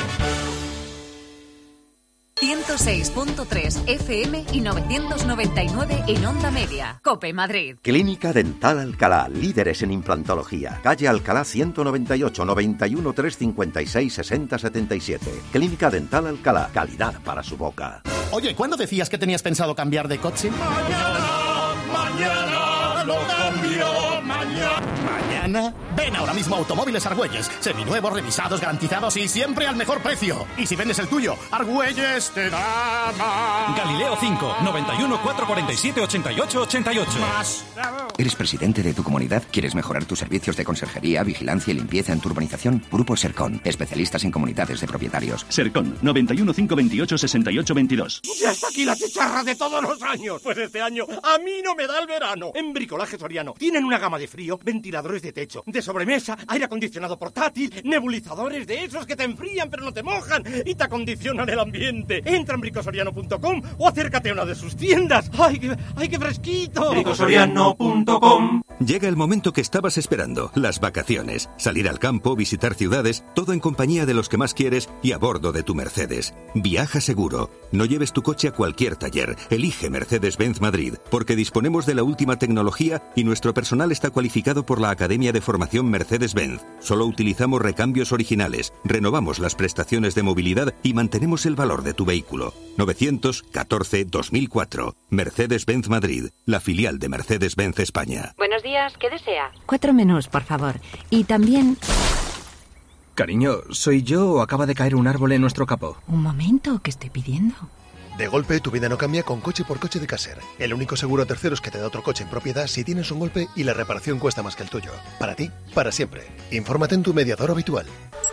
ciento seis punto tres F M y novecientos noventa y nueve en Onda Media. COPE Madrid. Clínica Dental Alcalá, líderes en implantología. Calle Alcalá ciento noventa y ocho, noventa y uno, trescientos cincuenta y seis, sesenta setenta y siete. Clínica Dental Alcalá, calidad para su boca. Oye, ¿cuándo decías que tenías pensado cambiar de coche? Mañana, mañana, lo cambio, mañana. ¿Mañana? Ven ahora mismo a Automóviles Argüelles. Seminuevos, revisados, garantizados y siempre al mejor precio. Y si vendes el tuyo, Argüelles te da más. Galileo cinco, noventa y uno, cuatrocientos cuarenta y siete, ochenta y ocho, ochenta y ocho. Más. ¿Eres presidente de tu comunidad? ¿Quieres mejorar tus servicios de conserjería, vigilancia y limpieza en tu urbanización? Grupo Sercon, especialistas en comunidades de propietarios. Sercon, noventa y uno, cinco veintiocho, sesenta y ocho veintidós. Ya está aquí la chicharra de todos los años. Pues este año a mí no me da el verano. En Bricolaje Soriano tienen una gama de frío, ventiladores de techo, de sobremesa, aire acondicionado portátil, nebulizadores de esos que te enfrían pero no te mojan y te acondicionan el ambiente. Entra en bricosoriano punto com o acércate a una de sus tiendas. ¡Ay, qué, ay, qué fresquito! bricosoriano punto com. Llega el momento que estabas esperando, las vacaciones. Salir al campo, visitar ciudades, todo en compañía de los que más quieres y a bordo de tu Mercedes. Viaja seguro. No lleves tu coche a cualquier taller. Elige Mercedes-Benz Madrid, porque disponemos de la última tecnología y nuestro personal está cualificado por la Academia de Formación Mercedes-Benz. Solo utilizamos recambios originales, renovamos las prestaciones de movilidad y mantenemos el valor de tu vehículo. novecientos catorce dos mil cuatro. Mercedes-Benz Madrid, la filial de Mercedes-Benz España. Buenos días, ¿qué desea? Cuatro menús, por favor. Y también... Cariño, ¿soy yo o acaba de caer un árbol en nuestro capó? Un momento, ¿qué estoy pidiendo? De golpe, tu vida no cambia con Coche por Coche de Caser. El único seguro a terceros que te da otro coche en propiedad si tienes un golpe y la reparación cuesta más que el tuyo. Para ti, para siempre. Infórmate en tu mediador habitual.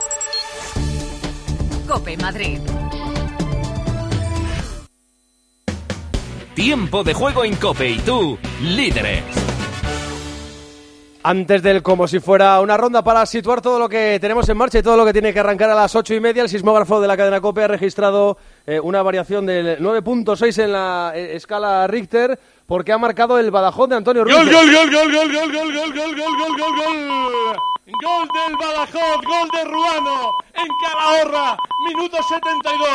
COPE Madrid. Tiempo de juego en COPE y tú, líderes. Antes del como si fuera una ronda para situar todo lo que tenemos en marcha y todo lo que tiene que arrancar a las ocho y media, el sismógrafo de la cadena COPE ha registrado eh, una variación del nueve punto seis en la eh, escala Richter, porque ha marcado el Badajoz de Antonio Ruiz. ¡Gol, gol, gol, gol, gol, gol, gol, gol, gol, gol, gol, gol, gol! Gol del Badajoz, gol de Ruano en Calahorra, minuto setenta y dos.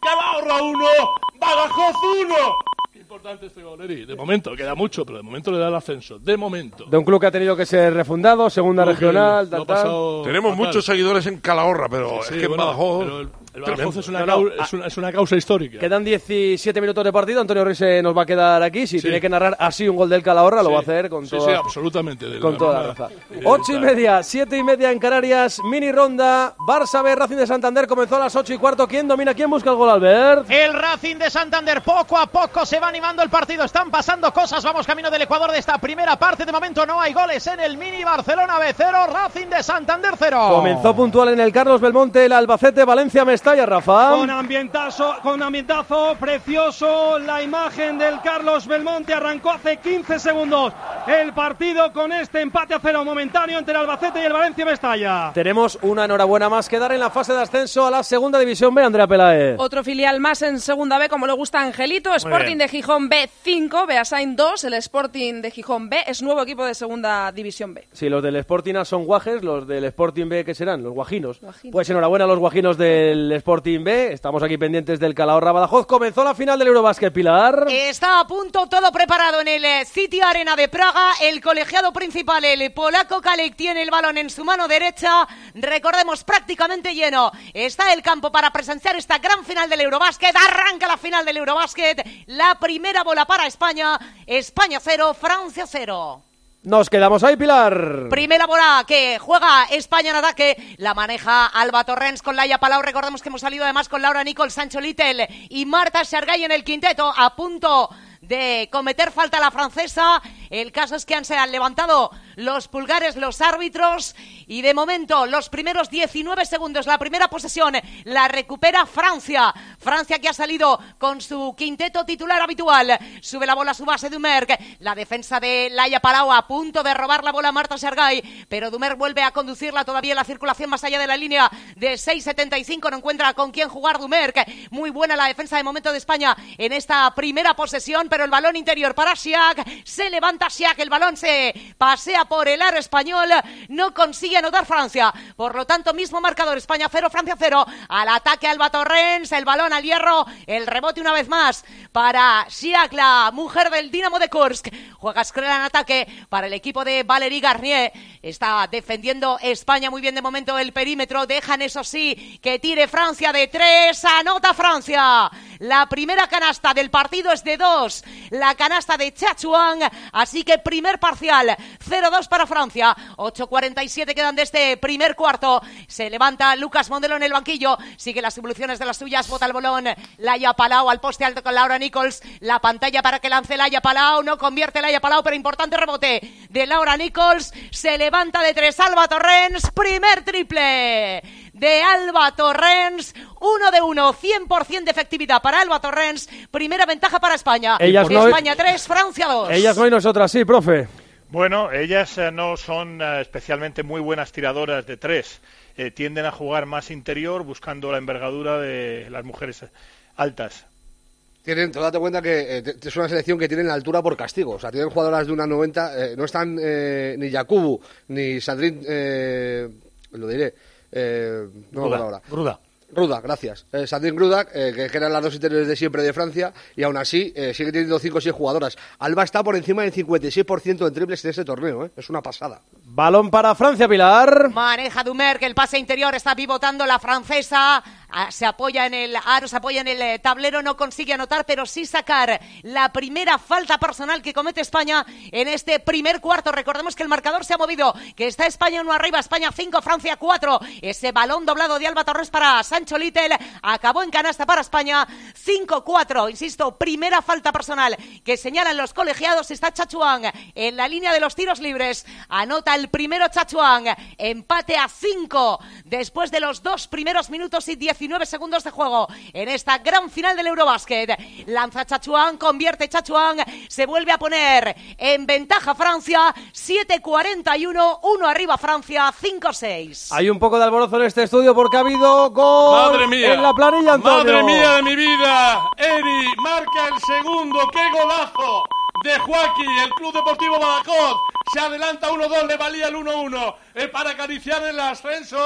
que Bahorra uno, Badajoz uno. Importante este Goleri. De momento, queda mucho, pero de momento le da el ascenso. De momento. De un club que ha tenido que ser refundado, segunda Creo regional, tal, tal. Tenemos fatal. muchos seguidores en Calahorra, pero Sí, es que bueno, en Badajoz... pero el, el Badajoz es una, No, no, cau- es, una, es una causa histórica. Quedan diecisiete minutos de partido. Antonio Rise nos va a quedar aquí. Si Sí. tiene que narrar así un gol del Calahorra, lo Sí. va a hacer con Sí, toda, sí, absolutamente. De con la toda la ronda raza. directa. Ocho y media, siete y media en Canarias. Mini ronda. Barça B, Racing de Santander. Comenzó a las ocho y cuarto. ¿Quién domina? ¿Quién busca el gol, Albert? El Racing de Santander poco a poco se va animando el partido. Están pasando cosas. Vamos camino del Ecuador de esta primera parte. De momento no hay goles en el Mini. Barcelona B cero, Racing de Santander cero. Comenzó puntual en el Carlos Belmonte el Albacete, Valencia, Mestalla, Rafa. Con ambientazo, con ambientazo precioso, la imagen del Carlos Belmonte arrancó hace quince segundos el partido con este empate a cero momentáneo entre el Albacete y el Valencia Mestalla. Tenemos una enhorabuena más que dar en la fase de ascenso a la segunda división B, Andrea Peláez. Otro filial más en segunda B, como le gusta a Angelito. Sporting de Gijón B cinco, Beasain dos. El Sporting de Gijón B es nuevo equipo de segunda división B. Sí, los del Sporting A son guajes, los del Sporting B, ¿qué serán? Los guajinos. Guajinos. Pues enhorabuena a los guajinos del Sporting B. Estamos aquí pendientes del Calahorra Badajoz. Comenzó la final del Eurobásquet, Pilar. Está a punto, todo preparado en el City Arena de Praga. El colegiado principal, el polaco Kalek, tiene el balón en su mano derecha. Recordemos, prácticamente lleno. Está el campo para presenciar esta gran final del Eurobásquet. Arranca la final del Eurobásquet. La primera bola para España. España cero, Francia cero. Nos quedamos ahí, Pilar. Primera bola que juega España en ataque, la maneja Alba Torrens con Laia Palau. Recordemos que hemos salido además con Laura Nichols, Sancho Little y Marta Shargay en el quinteto, a punto de cometer falta la francesa. El caso es que han, se han levantado los pulgares los árbitros y de momento los primeros diecinueve segundos, la primera posesión la recupera Francia. Francia que ha salido con su quinteto titular habitual. Sube la bola a su base Dumerc. La defensa de Laia Palau a punto de robar la bola a Marta Shargay, pero Dumerc vuelve a conducirla todavía en la circulación más allá de la línea de seis setenta y cinco. No encuentra con quién jugar Dumerc. Muy buena la defensa de momento de España en esta primera posesión, pero el balón interior para Siak. Se levanta Siak, el balón se pasea por el aro español. No consigue anotar Francia. Por lo tanto, mismo marcador, España cero, Francia cero. Al ataque Alba Torrens, el balón al hierro, el rebote una vez más para Siak, la mujer del Dinamo de Kursk. Juega Skrilla en ataque para el equipo de Valérie Garnier. Está defendiendo España muy bien de momento el perímetro. Dejan, eso sí, que tire Francia de tres. Anota Francia. La primera canasta del partido es de dos. La canasta de Chachuan. Así que primer parcial cero dos para Francia. ocho cuarenta y siete quedan de este primer cuarto. Se levanta Lucas Mondelo en el banquillo. Sigue las evoluciones de las suyas. Bota el bolón Laia Palau al poste alto con Laura Nichols. La pantalla para que lance Laia Palau. No convierte Laia Palau, pero importante rebote de Laura Nichols. Se levanta de tres Alba Torrens. Primer triple de Alba Torrens. Uno de uno. cien por ciento de efectividad para Alba Torrens. Primera ventaja para España. Ellas no- España tres, Francia dos. Ellas no y nosotras sí, profe. Bueno, ellas eh, no son eh, especialmente muy buenas tiradoras de tres. Eh, tienden a jugar más interior, buscando la envergadura de las mujeres altas. Tienen, te date cuenta que eh, es una selección que tienen la altura por castigo. O sea, tienen jugadoras de una noventa. Eh, no están eh, ni Yakubu ni Sandrine. Eh, lo diré. Eh, no me acuerdo ahora. Gruda. Ruda, gracias. Eh, Sandrine Gruda, eh, que eran las dos interiores de siempre de Francia, y aún así eh, sigue teniendo cinco o seis jugadoras. Alba está por encima del cincuenta y seis por ciento en triples en este torneo, ¿eh? Es una pasada. Balón para Francia, Pilar. Maneja Dumerc, el pase interior, está pivotando la francesa. Ah, se apoya en el aro, se apoya en el eh, tablero, no consigue anotar, pero sí sacar la primera falta personal que comete España en este primer cuarto. Recordemos que el marcador se ha movido, que está España uno arriba, España cinco, Francia cuatro. Ese balón doblado de Alba Torres para Sancho Little acabó en canasta para España. Cinco cuatro, insisto, primera falta personal que señalan los colegiados. Está Chachuan en la línea de los tiros libres. Anota el primero Chachuan. Empate a cinco después de los dos primeros minutos y diecinueve segundos de juego en esta gran final del Eurobásquet. Lanza Chachuan, convierte Chachuan, se vuelve a poner en ventaja Francia. Siete cuarenta y uno, uno arriba Francia, cinco seis. Hay un poco de alborozo en este estudio porque ha habido gol ¡Madre mía! en la planilla, Antonio. ¡Madre mía de mi vida! Eri marca el segundo. ¡Qué golazo de Joaquín! El Club Deportivo Badajoz se adelanta uno dos. Le valía el uno uno eh, para acariciar el ascenso.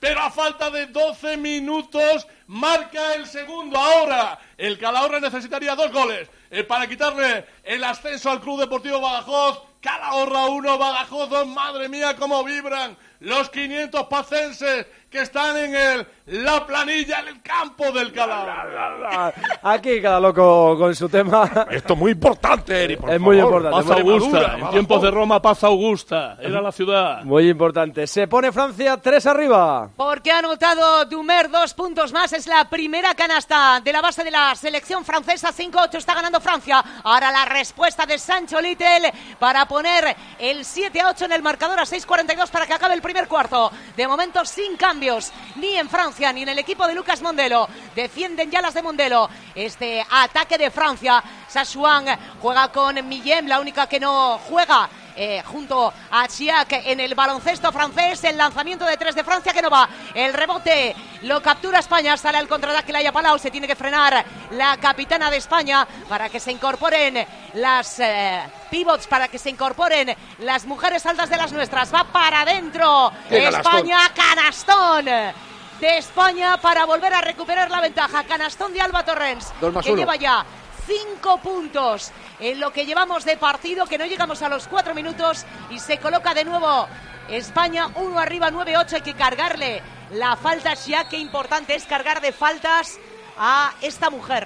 pero a falta de doce minutos marca el segundo. Ahora el Calahorra necesitaría dos goles eh, para quitarle el ascenso al Club Deportivo Badajoz. Calahorra uno, Badajoz dos. Madre mía, cómo vibran los quinientos pacenses que están en el, la planilla, en el campo del Calahorra. Aquí cada loco con su tema. Esto es muy importante, Eri, por Es favor. muy importante. Paz muy Augusta, importante. en tiempos de Roma, Paz Augusta, era la ciudad. Muy importante. Se pone Francia tres arriba. Porque ha anotado Dumer dos puntos más. Es la primera canasta de la base de la selección francesa. cinco ocho está ganando Francia. Ahora la respuesta de Sancho Little para poner el siete a ocho en el marcador a seis cuarenta y dos para que acabe el primer cuarto. De momento sin cambios, ni en Francia ni en el equipo de Lucas Mondelo. Defienden ya las de Mondelo. Este ataque de Francia. Sassuang juega con Millem, la única que no juega. Eh, junto a Chiac en el baloncesto francés. El lanzamiento de tres de Francia que no va. El rebote lo captura España. Sale al contraataque Laia Palau. Se tiene que frenar la capitana de España para que se incorporen las eh, pivots, para que se incorporen las mujeres altas de las nuestras. Va para adentro España. Canastón de España para volver a recuperar la ventaja. Canastón de Alba Torrens, que uno. Lleva ya cinco puntos en lo que llevamos de partido, que no llegamos a los cuatro minutos y se coloca de nuevo España uno arriba, nueve ocho. Hay que cargarle la falta ya, qué importante es cargar de faltas a esta mujer.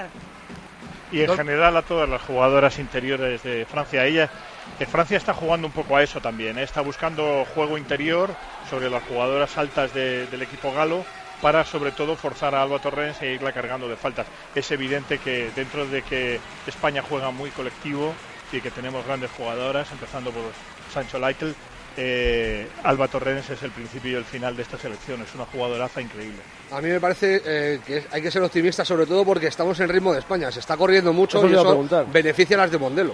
Y en general a todas las jugadoras interiores de Francia. Ella, eh, Francia está jugando un poco a eso también, ¿eh? Está buscando juego interior sobre las jugadoras altas de, del equipo galo, para sobre todo forzar a Alba Torrens e irla cargando de faltas. Es evidente que dentro de que España juega muy colectivo y que tenemos grandes jugadoras, empezando por Sancho Lytle, eh, Alba Torrens es el principio y el final de esta selección. Es una jugadoraza increíble. A mí me parece eh, que hay que ser optimistas, sobre todo porque estamos en ritmo de España. Se está corriendo mucho eso y eso beneficia a las de Mondelo.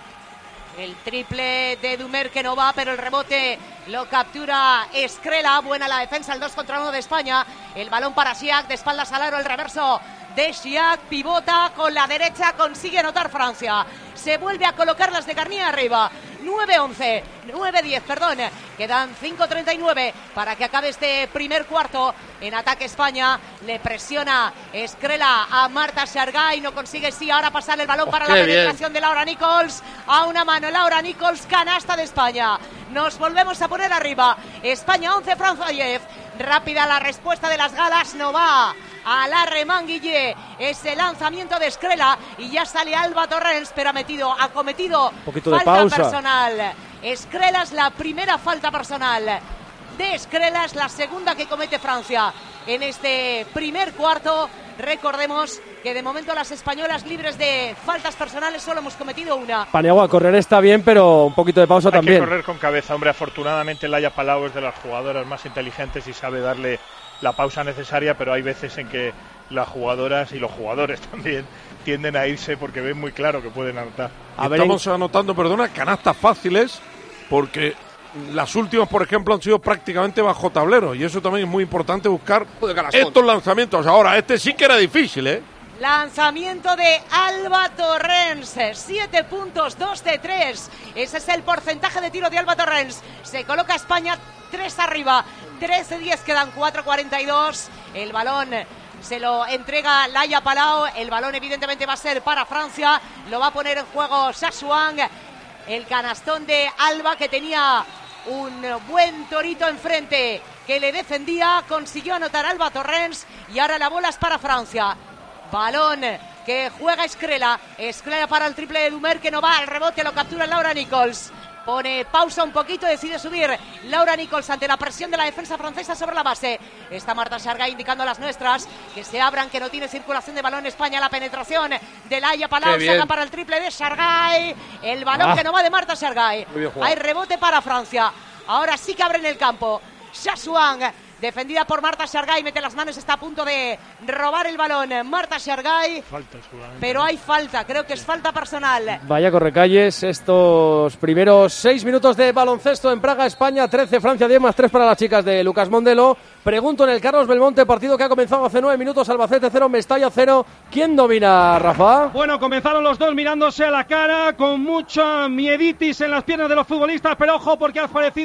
El triple de Dumer que no va, pero el rebote lo captura Eskrela. Buena la defensa, el dos contra uno de España. El balón para Chiac, de espaldas al aro, el reverso de Chiac. Pivota con la derecha, consigue anotar Francia. Se vuelve a colocar las de Garnier arriba. nueve once, nueve diez, perdón. Quedan cinco treinta y nueve para que acabe este primer cuarto. En ataque España, le presiona Eskrela a Marta Shargay, no consigue, sí, ahora pasar el balón para oh, la penetración bien. de Laura Nichols. A una mano Laura Nichols, canasta de España. Nos volvemos a poner arriba. España once, Francia diez. Rápida la respuesta de las galas, no va a la Remanguille. Ese lanzamiento de Eskrela y ya sale Alba Torrens, pero ha metido, ha cometido falta personal. Eskrela es la primera falta personal de Eskrela, es la segunda que comete Francia en este primer cuarto. Recordemos que de momento las españolas libres de faltas personales solo hemos cometido una. Paniagua, correr está bien, pero un poquito de pausa Hay también. Hay que correr con cabeza, hombre. Afortunadamente Laia Palau es de las jugadoras más inteligentes y sabe darle la pausa necesaria, pero hay veces en que las jugadoras y los jugadores también tienden a irse porque ven muy claro que pueden anotar. A ver, estamos en... anotando, perdona, canastas fáciles, porque las últimas, por ejemplo, han sido prácticamente bajo tablero, y eso también es muy importante, buscar estos lanzamientos. Ahora, este sí que era difícil, ¿eh? Lanzamiento de Alba Torrens, siete puntos, dos de tres. Ese es el porcentaje de tiro de Alba Torrens. Se coloca España tres arriba, trece diez, quedan cuatro cuarenta y dos. El balón se lo entrega Laia Palau. El balón evidentemente va a ser para Francia. Lo va a poner en juego Sassuang. El canastón de Alba, que tenía un buen torito enfrente que le defendía, consiguió anotar Alba Torrens y ahora la bola es para Francia. Balón que juega Eskrela. Eskrela para el triple de Dumer, que no va al rebote, lo captura Laura Nichols. Pone pausa un poquito, decide subir Laura Nichols ante la presión de la defensa francesa sobre la base. Está Marta Shargay indicando a las nuestras que se abran, que no tiene circulación de balón España. La penetración de Laia Palau, saca para el triple de Shargay. El balón ah. que no va de Marta Shargay. Hay rebote para Francia. Ahora sí que abren el campo. Sassuang, defendida por Marta Shargay, mete las manos, está a punto de robar el balón Marta Shargay, pero hay falta, creo que es falta personal. Vaya correcalles estos primeros seis minutos de baloncesto en Praga, España trece, Francia diez, más tres para las chicas de Lucas Mondelo. Pregunto en el Carlos Belmonte, partido que ha comenzado hace nueve minutos, Albacete cero, Mestalla cero. ¿Quién domina, Rafa? Bueno, comenzaron los dos mirándose a la cara, con mucha mieditis en las piernas de los futbolistas, pero ojo porque ha aparecido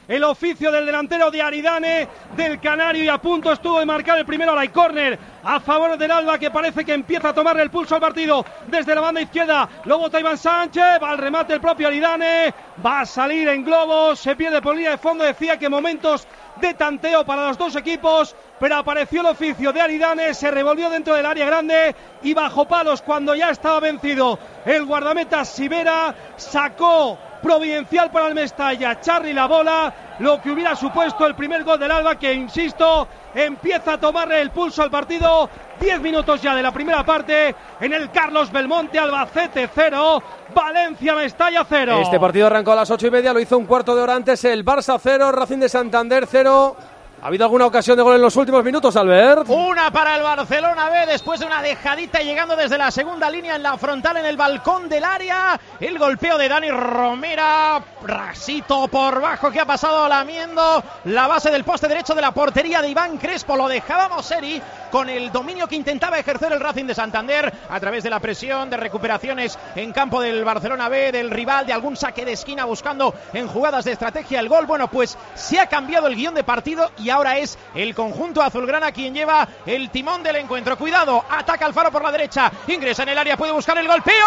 el oficio del delantero de Aridane, del canario, y a punto estuvo de marcar el primero. La córner a favor del Alba, que parece que empieza a tomarle el pulso al partido desde la banda izquierda. Lo bota Iván Sánchez, va al remate el propio Aridane, va a salir en globo, se pierde por línea de fondo. Decía que momentos de tanteo para los dos equipos, pero apareció el oficio de Aridane, se revolvió dentro del área grande y bajo palos cuando ya estaba vencido el guardameta Sivera, sacó providencial para el Mestalla Charly la bola, lo que hubiera supuesto el primer gol del Alba, que insisto, empieza a tomarle el pulso al partido. Diez minutos ya de la primera parte en el Carlos Belmonte. Albacete cero, Valencia Mestalla cero. Este partido arrancó a las ocho y media, lo hizo un cuarto de hora antes el Barça cero, Racing de Santander cero. ¿Ha habido alguna ocasión de gol en los últimos minutos, Albert? Una para el Barcelona B, después de una dejadita llegando desde la segunda línea en la frontal, en el balcón del área. El golpeo de Dani Romera, rasito por bajo que ha pasado lamiendo la base del poste derecho de la portería de Iván Crespo. Lo dejaba Moseri con el dominio que intentaba ejercer el Racing de Santander a través de la presión, de recuperaciones en campo del Barcelona B, del rival, de algún saque de esquina buscando en jugadas de estrategia el gol. Bueno, pues se ha cambiado el guión de partido y ahora es el conjunto azulgrana quien lleva el timón del encuentro. Cuidado, ataca Alfaro por la derecha, ingresa en el área, puede buscar el golpeo.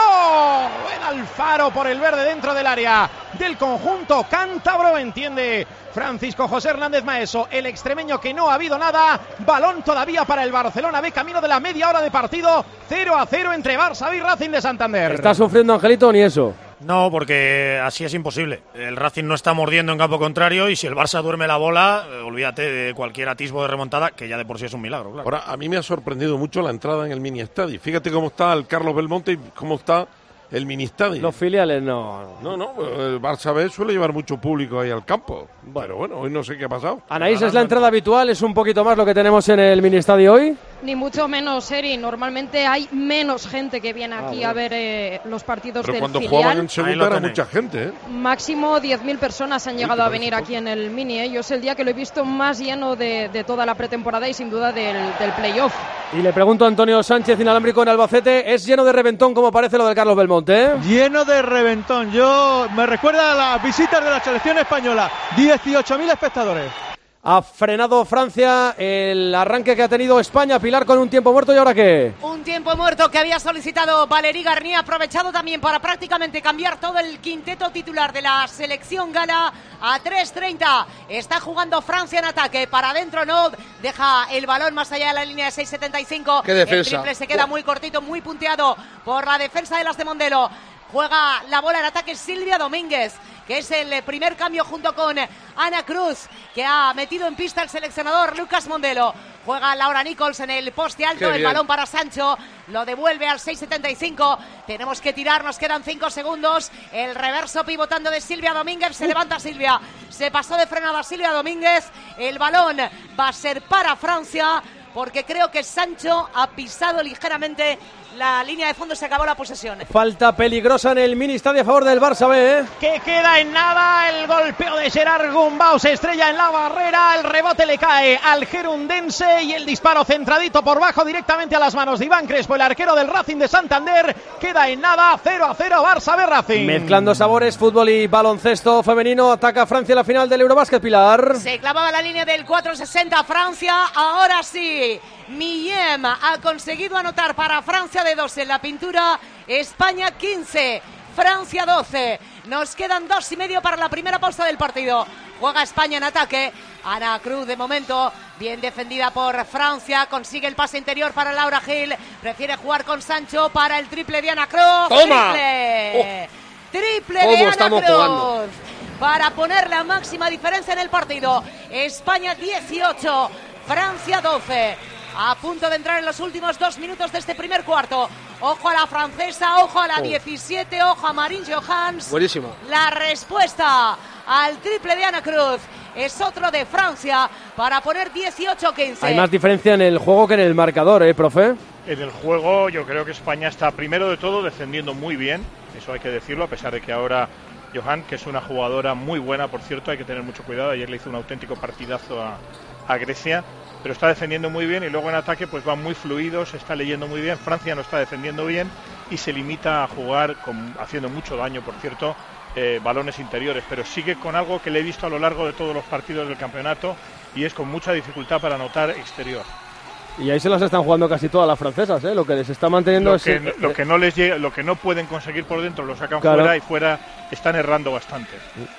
Buen Alfaro por el verde dentro del área del conjunto cántabro, entiende Francisco José Hernández Maeso, el extremeño, que no ha habido nada. Balón todavía para el Barcelona B, camino de la media hora de partido. Cero a cero entre Barça y Racing de Santander. ¿Está sufriendo Angelito ni eso? No, porque así es imposible. El Racing no está mordiendo en campo contrario y si el Barça duerme la bola, eh, olvídate de cualquier atisbo de remontada, que ya de por sí es un milagro, claro. Ahora, a mí me ha sorprendido mucho la entrada en el mini estadio. Fíjate cómo está el Carlos Belmonte y cómo está el mini estadio. Los filiales no. No, no, el Barça B suele llevar mucho público ahí al campo. Bueno, bueno, hoy no sé qué ha pasado. Anaís, ¿es la entrada habitual? ¿Es un poquito más lo que tenemos en el mini estadio hoy? Ni mucho menos, Eri. Normalmente hay menos gente que viene aquí ah, bueno. a ver eh, los partidos Pero del cuando filial. Jugaban en segunda era mucha gente, ¿eh? Máximo diez mil personas han llegado sí, a venir aquí en el Mini. ¿eh? Yo es el día que lo he visto más lleno de, de toda la pretemporada y sin duda del, del playoff. Y le pregunto a Antonio Sánchez, inalámbrico en Albacete, ¿es lleno de reventón como parece lo del Carlos Belmonte? ¿eh? Lleno de reventón. Yo me recuerda a las visitas de la selección española. dieciocho mil espectadores. Ha frenado Francia el arranque que ha tenido España. Pilar, con un tiempo muerto, ¿y ahora qué? Un tiempo muerto que había solicitado Valérie Garnier, aprovechado también para prácticamente cambiar todo el quinteto titular de la selección gala. A tres treinta está jugando Francia en ataque, para adentro no, deja el balón más allá de la línea de seis setenta y cinco. ¡Qué defensa! El triple se queda muy cortito, muy punteado por la defensa de las de Mondelo. Juega la bola en ataque Silvia Domínguez, que es el primer cambio junto con Ana Cruz, que ha metido en pista el seleccionador Lucas Mondelo. Juega Laura Nichols en el poste alto, el balón para Sancho, lo devuelve al seis setenta y cinco. Tenemos que tirar, nos quedan cinco segundos. El reverso pivotando de Silvia Domínguez, se levanta Silvia, se pasó de frenada Silvia Domínguez. El balón va a ser para Francia, porque creo que Sancho ha pisado ligeramente la línea de fondo, se acabó la posesión. Falta peligrosa en el mini estadio a favor del Barça B, ¿eh? Que queda en nada el golpeo de Gerard Gumbau, se estrella en la barrera, el rebote le cae al gerundense y el disparo centradito por bajo directamente a las manos de Iván Crespo, el arquero del Racing de Santander. Queda en nada, cero a cero Barça B Racing. Mezclando sabores, fútbol y baloncesto femenino, ataca Francia en la final del Eurobásquet, Pilar. Se clavaba la línea del cuatro sesenta Francia, ahora sí. Millem ha conseguido anotar para Francia de doce en la pintura. España quince, Francia doce. Nos quedan dos y medio para la primera pausa del partido. Juega España en ataque. Ana Cruz de momento bien defendida por Francia. Consigue el pase interior para Laura Gil. Prefiere jugar con Sancho para el triple de Ana Cruz. ¡Toma! Triple, oh. triple de Ana Cruz jugando? Para poner la máxima diferencia en el partido. España dieciocho, Francia doce. A punto de entrar en los últimos dos minutos de este primer cuarto. Ojo a la francesa, ojo a la oh. diecisiete, ojo a Marine Johans. Buenísimo. La respuesta al triple de Ana Cruz es otro de Francia para poner dieciocho quince. Hay más diferencia en el juego que en el marcador, ¿eh, profe? En el juego yo creo que España está primero de todo defendiendo muy bien. Eso hay que decirlo, a pesar de que ahora Johan, que es una jugadora muy buena, por cierto, hay que tener mucho cuidado. Ayer le hizo un auténtico partidazo a, a Grecia. Pero está defendiendo muy bien y luego en ataque pues va muy fluido, se está leyendo muy bien. Francia no está defendiendo bien y se limita a jugar con, haciendo mucho daño, por cierto, eh, balones interiores, pero sigue con algo que le he visto a lo largo de todos los partidos del campeonato y es con mucha dificultad para anotar exterior. Y ahí se las están jugando casi todas las francesas, ¿eh? Lo que les está manteniendo lo es... que, eh, lo que no les llega, lo que no pueden conseguir por dentro lo sacan claro. fuera y fuera están errando bastante.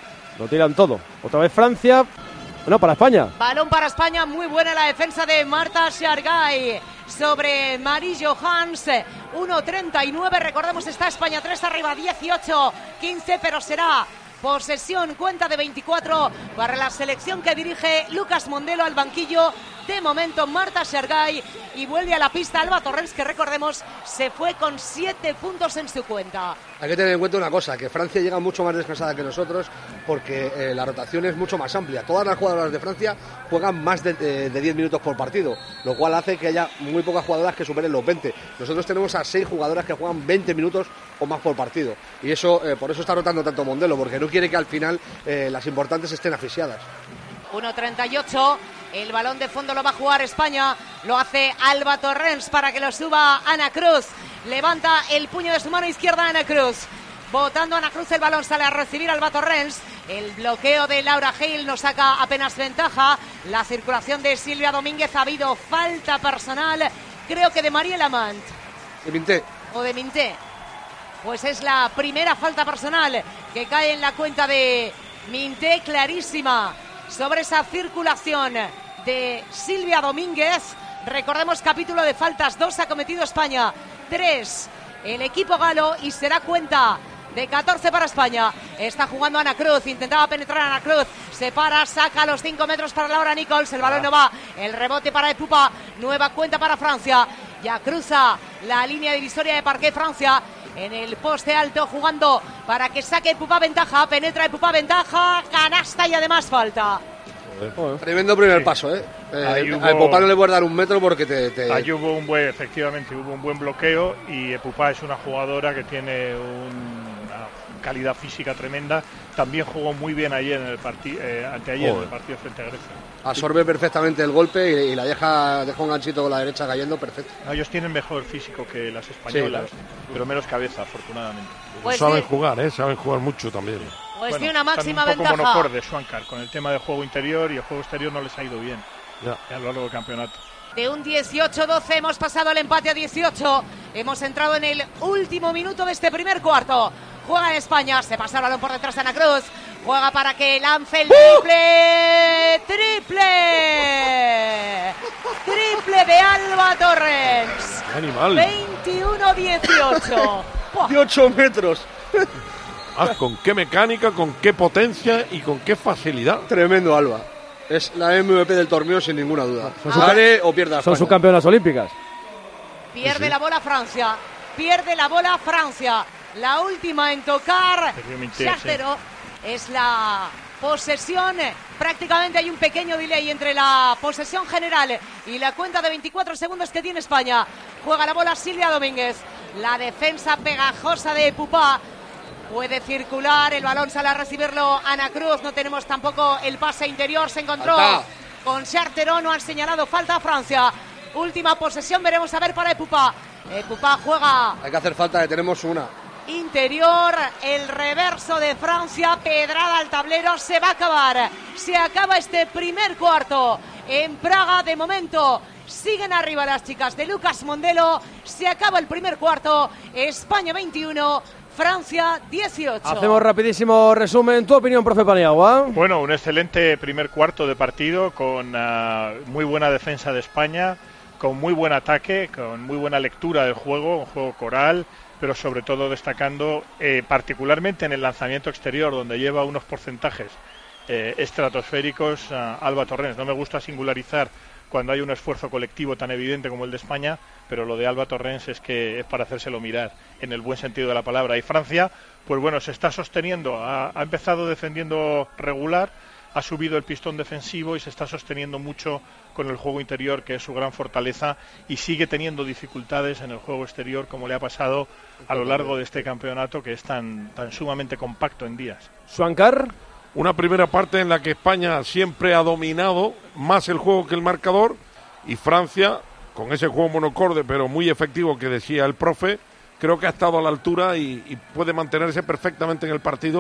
Lo tiran todo. Otra vez Francia. No, para España. Balón para España, muy buena la defensa de Marta Shargay sobre Marie Johans. uno treinta y nueve, recordemos, está España tres arriba, dieciocho quince, pero será posesión, cuenta de veinticuatro para la selección que dirige Lucas Mondelo al banquillo. De momento Marta Shargay, y vuelve a la pista Alba Torrens, que recordemos se fue con siete puntos en su cuenta. Hay que tener en cuenta una cosa, que Francia llega mucho más descansada que nosotros porque eh, la rotación es mucho más amplia. Todas las jugadoras de Francia juegan más de, de, de diez minutos por partido, lo cual hace que haya muy pocas jugadoras que superen los veinte. Nosotros tenemos a seis jugadoras que juegan veinte minutos o más por partido, y eso eh, por eso está rotando tanto Mondelo, porque no quiere que al final eh, las importantes estén asfixiadas. uno treinta y ocho, el balón de fondo lo va a jugar España, lo hace Alba Torrens para que lo suba Ana Cruz, levanta el puño de su mano izquierda Ana Cruz, botando Ana Cruz, el balón sale a recibir Alba Torrens, el bloqueo de Laura Hale nos saca apenas ventaja, la circulación de Silvia Domínguez, ha habido falta personal, creo que de Mariela Mant. De Minté. O de Minté. Pues es la primera falta personal que cae en la cuenta de Minté, clarísima, sobre esa circulación de Silvia Domínguez. Recordemos, capítulo de faltas, dos ha cometido España, tres el equipo galo, y será cuenta de catorce para España. Está jugando Ana Cruz, intentaba penetrar Ana Cruz, se para, saca los cinco metros para Laura Nichols, el balón no va, el rebote para Epupa, nueva cuenta para Francia, ya cruza la línea divisoria de parquet Francia, en el poste alto jugando para que saque Epupa ventaja, penetra Epupa ventaja, canasta y además falta. Joder. Tremendo primer sí. paso, ¿eh? eh hubo, a Epupa no le puedes dar un metro porque te... te... Ahí hubo un buen, efectivamente, hubo un buen bloqueo, y Epupa es una jugadora que tiene un, una calidad física tremenda. También jugó muy bien ayer en el partido, eh, anteayer en el partido frente a Grecia. Absorbe perfectamente el golpe y, y la deja, deja un ganchito con la derecha cayendo perfecto. No, ellos tienen mejor físico que las españolas, sí, claro. pero menos cabeza, afortunadamente. Pues saben sí. jugar, ¿eh? Saben jugar mucho también. Pues bueno, tiene una máxima un poco ventaja. monocorde Swankar con el tema de juego interior, y el juego exterior no les ha ido bien ya. a lo largo del campeonato. De un dieciocho doce hemos pasado al empate a dieciocho. Hemos entrado en el último minuto de este primer cuarto. Juega en España, se pasa el balón por detrás de Ana Cruz. Juega para que lance el triple. ¡Triple! ¡Triple de Alba Torrens! ¡Animal! veintiuno dieciocho. De ocho metros. Ah, con qué mecánica, con qué potencia y con qué facilidad. Tremendo, Alba. Es la M V P del torneo sin ninguna duda. Gane o pierda. Son subcampeonas olímpicas. Pierde sí, sí. la bola Francia. Pierde la bola Francia. La última en tocar Chartero sí. es la posesión. Prácticamente hay un pequeño delay entre la posesión general y la cuenta de veinticuatro segundos que tiene España. Juega la bola Silvia Domínguez. La defensa pegajosa de Epupa. Puede circular, el balón sale a recibirlo Ana Cruz, no tenemos tampoco el pase interior, se encontró falta. Con Chartero, no han señalado falta a Francia. Última posesión, veremos a ver para Epupa. Epupa juega. Hay que hacer falta, que tenemos una. Interior, el reverso de Francia, pedrada al tablero, se va a acabar. Se acaba este primer cuarto en Praga, de momento. Siguen arriba las chicas de Lucas Mondelo, se acaba el primer cuarto, España veintiuno, Francia dieciocho. Hacemos rapidísimo resumen. ¿Tu opinión, profe Paniagua? Bueno, un excelente primer cuarto de partido con uh, muy buena defensa de España, con muy buen ataque, con muy buena lectura del juego, un juego coral, pero sobre todo destacando eh, particularmente en el lanzamiento exterior, donde lleva unos porcentajes eh, estratosféricos uh, Alba Torrens. No me gusta singularizar cuando hay un esfuerzo colectivo tan evidente como el de España, pero lo de Alba Torrens es que es para hacérselo mirar, en el buen sentido de la palabra. Y Francia, pues bueno, se está sosteniendo, ha, ha empezado defendiendo regular, ha subido el pistón defensivo y se está sosteniendo mucho con el juego interior, que es su gran fortaleza, y sigue teniendo dificultades en el juego exterior, como le ha pasado a lo largo de este campeonato, que es tan, tan sumamente compacto en días. Swankar. Una primera parte en la que España siempre ha dominado más el juego que el marcador, y Francia, con ese juego monocorde pero muy efectivo que decía el profe, creo que ha estado a la altura y, y puede mantenerse perfectamente en el partido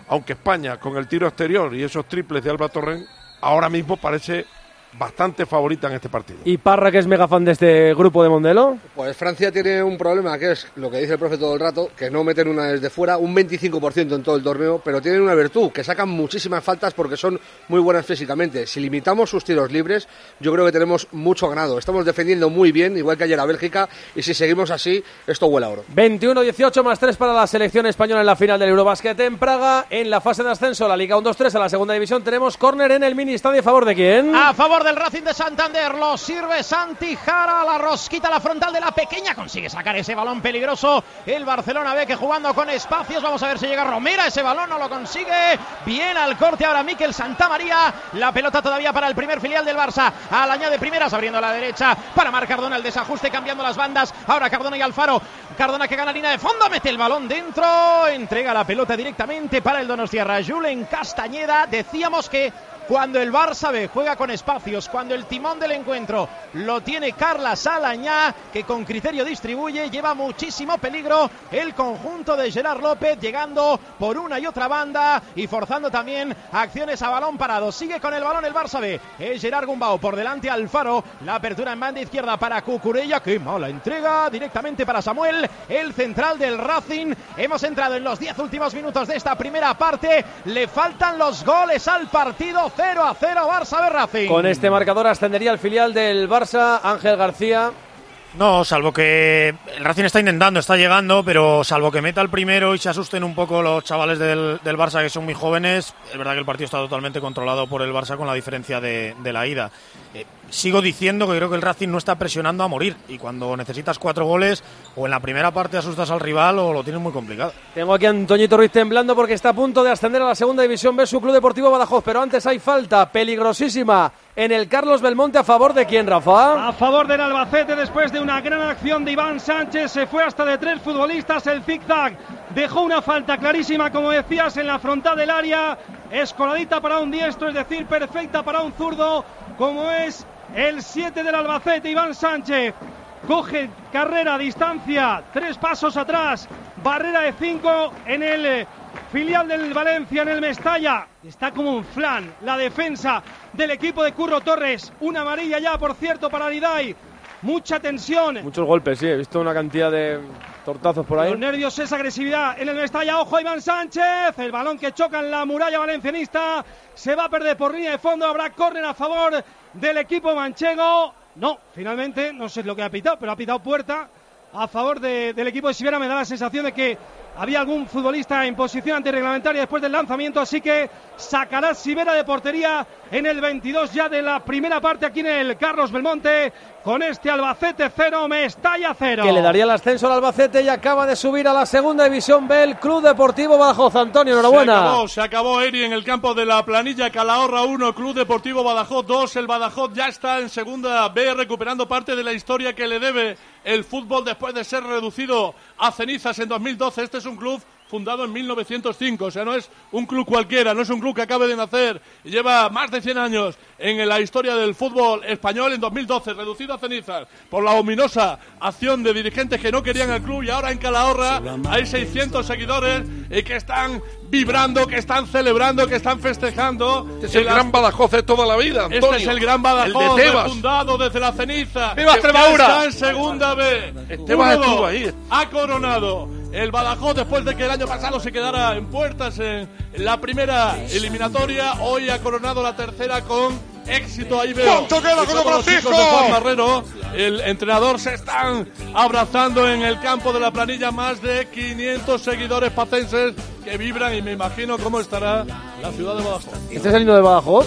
aunque España con el tiro exterior y esos triples de Alba Torrent ahora mismo parece bastante favorita en este partido. ¿Y Parra, que es mega fan de este grupo de Mondelo? Pues Francia tiene un problema, que es lo que dice el profe todo el rato, que no meten una desde fuera, un veinticinco por ciento en todo el torneo, pero tienen una virtud, que sacan muchísimas faltas porque son muy buenas físicamente. Si limitamos sus tiros libres, yo creo que tenemos mucho ganado. Estamos defendiendo muy bien, igual que ayer a Bélgica, y si seguimos así, esto huele a oro. veintiuno dieciocho más tres para la selección española en la final del Eurobásquet en Praga. En la fase de ascenso, la Liga uno dos tres a la segunda división, tenemos córner en el mini estadio. ¿A favor de quién? A favor del Racing de Santander, lo sirve Santi Jara, la rosquita, la frontal de la pequeña, consigue sacar ese balón peligroso, el Barcelona B, que jugando con espacios, vamos a ver si llega Romera, ese balón no lo consigue, bien al corte ahora Mikel Santamaría, la pelota todavía para el primer filial del Barça, al añade primeras, abriendo a la derecha, para Marc Cardona, el desajuste, cambiando las bandas, ahora Cardona y Alfaro, Cardona que gana línea de fondo, mete el balón dentro, entrega la pelota directamente para el Donostiarra, Julen Castañeda, decíamos que cuando el Barça B juega con espacios, cuando el timón del encuentro lo tiene Carla Salañá, que con criterio distribuye, lleva muchísimo peligro el conjunto de Gerard López, llegando por una y otra banda y forzando también acciones a balón parado. Sigue con el balón el Barça B, es Gerard Gumbau, por delante Alfaro, la apertura en banda izquierda para Cucurella, que mala entrega, directamente para Samuel, el central del Racing. Hemos entrado en los diez últimos minutos de esta primera parte, le faltan los goles al partido. cero a cero Barça B Racing. Con este marcador ascendería el filial del Barça, Ángel García. No, salvo que el Racing está intentando, está llegando, pero salvo que meta el primero y se asusten un poco los chavales del, del Barça, que son muy jóvenes, es verdad que el partido está totalmente controlado por el Barça con la diferencia de, de la ida. Eh, sigo diciendo que creo que el Racing no está presionando a morir, y cuando necesitas cuatro goles, o en la primera parte asustas al rival o lo tienes muy complicado. Tengo aquí a Antoñito Ruiz temblando porque está a punto de ascender a la segunda división B su Club Deportivo Badajoz, pero antes hay falta peligrosísima en el Carlos Belmonte. ¿A favor de quién, Rafa? A favor del Albacete, después de una gran acción de Iván Sánchez, se fue hasta de tres futbolistas, el zigzag dejó una falta clarísima, como decías, en la frontal del área, escoladita para un diestro, es decir, perfecta para un zurdo, como es el siete del Albacete, Iván Sánchez. Coge carrera, distancia, tres pasos atrás, barrera de cinco en el filial del Valencia, en el Mestalla. Está como un flan la defensa del equipo de Curro Torres. Una amarilla ya, por cierto, para Liday. Mucha tensión. Muchos golpes, sí, he visto una cantidad de tortazos por ahí. Los nervios, esa agresividad en el Mestalla. Ojo a Iván Sánchez, el balón que choca en la muralla valencianista. Se va a perder por línea de fondo, habrá córner a favor del equipo manchego. No, finalmente, no sé lo que ha pitado, pero ha pitado puerta a favor de, del equipo de Sivera. Me da la sensación de que había algún futbolista en posición antirreglamentaria después del lanzamiento, así que sacará Sivera de portería en el veintidós ya de la primera parte aquí en el Carlos Belmonte, con este Albacete cero, Mestalla cero. Que le daría el ascenso al Albacete y acaba de subir a la segunda división B el Club Deportivo Badajoz. Antonio, enhorabuena. Se acabó, se acabó Eri en el campo de la planilla. Calahorra uno, Club Deportivo Badajoz dos. El Badajoz ya está en segunda B, recuperando parte de la historia que le debe el fútbol después de ser reducido a cenizas en dos mil doce. Este es un club fundado en mil novecientos cinco, o sea, no es un club cualquiera, no es un club que acabe de nacer, lleva más de cien años en la historia del fútbol español. En dos mil doce, reducido a cenizas por la ominosa acción de dirigentes que no querían el club, y ahora en Calahorra hay seiscientos seguidores y que están vibrando, que están celebrando, que están festejando. Este es el gran Badajoz de toda la vida, Antonio. Este es el gran Badajoz, el de Tebas, fundado desde la ceniza. ¡Viva Extremadura! Está en segunda B. Tebas estuvo ahí. Ha coronado el Badajoz después de que el año pasado se quedara en puertas en la primera eliminatoria. Hoy ha coronado la tercera con éxito. Ahí veo. ¿Cuánto queda con Francisco? De Juan Marrero, el entrenador, se están abrazando en el campo de la planilla. Más de quinientos seguidores pacenses que vibran, y me imagino cómo estará la ciudad de Badajoz. ¿Este es el himno de Badajoz?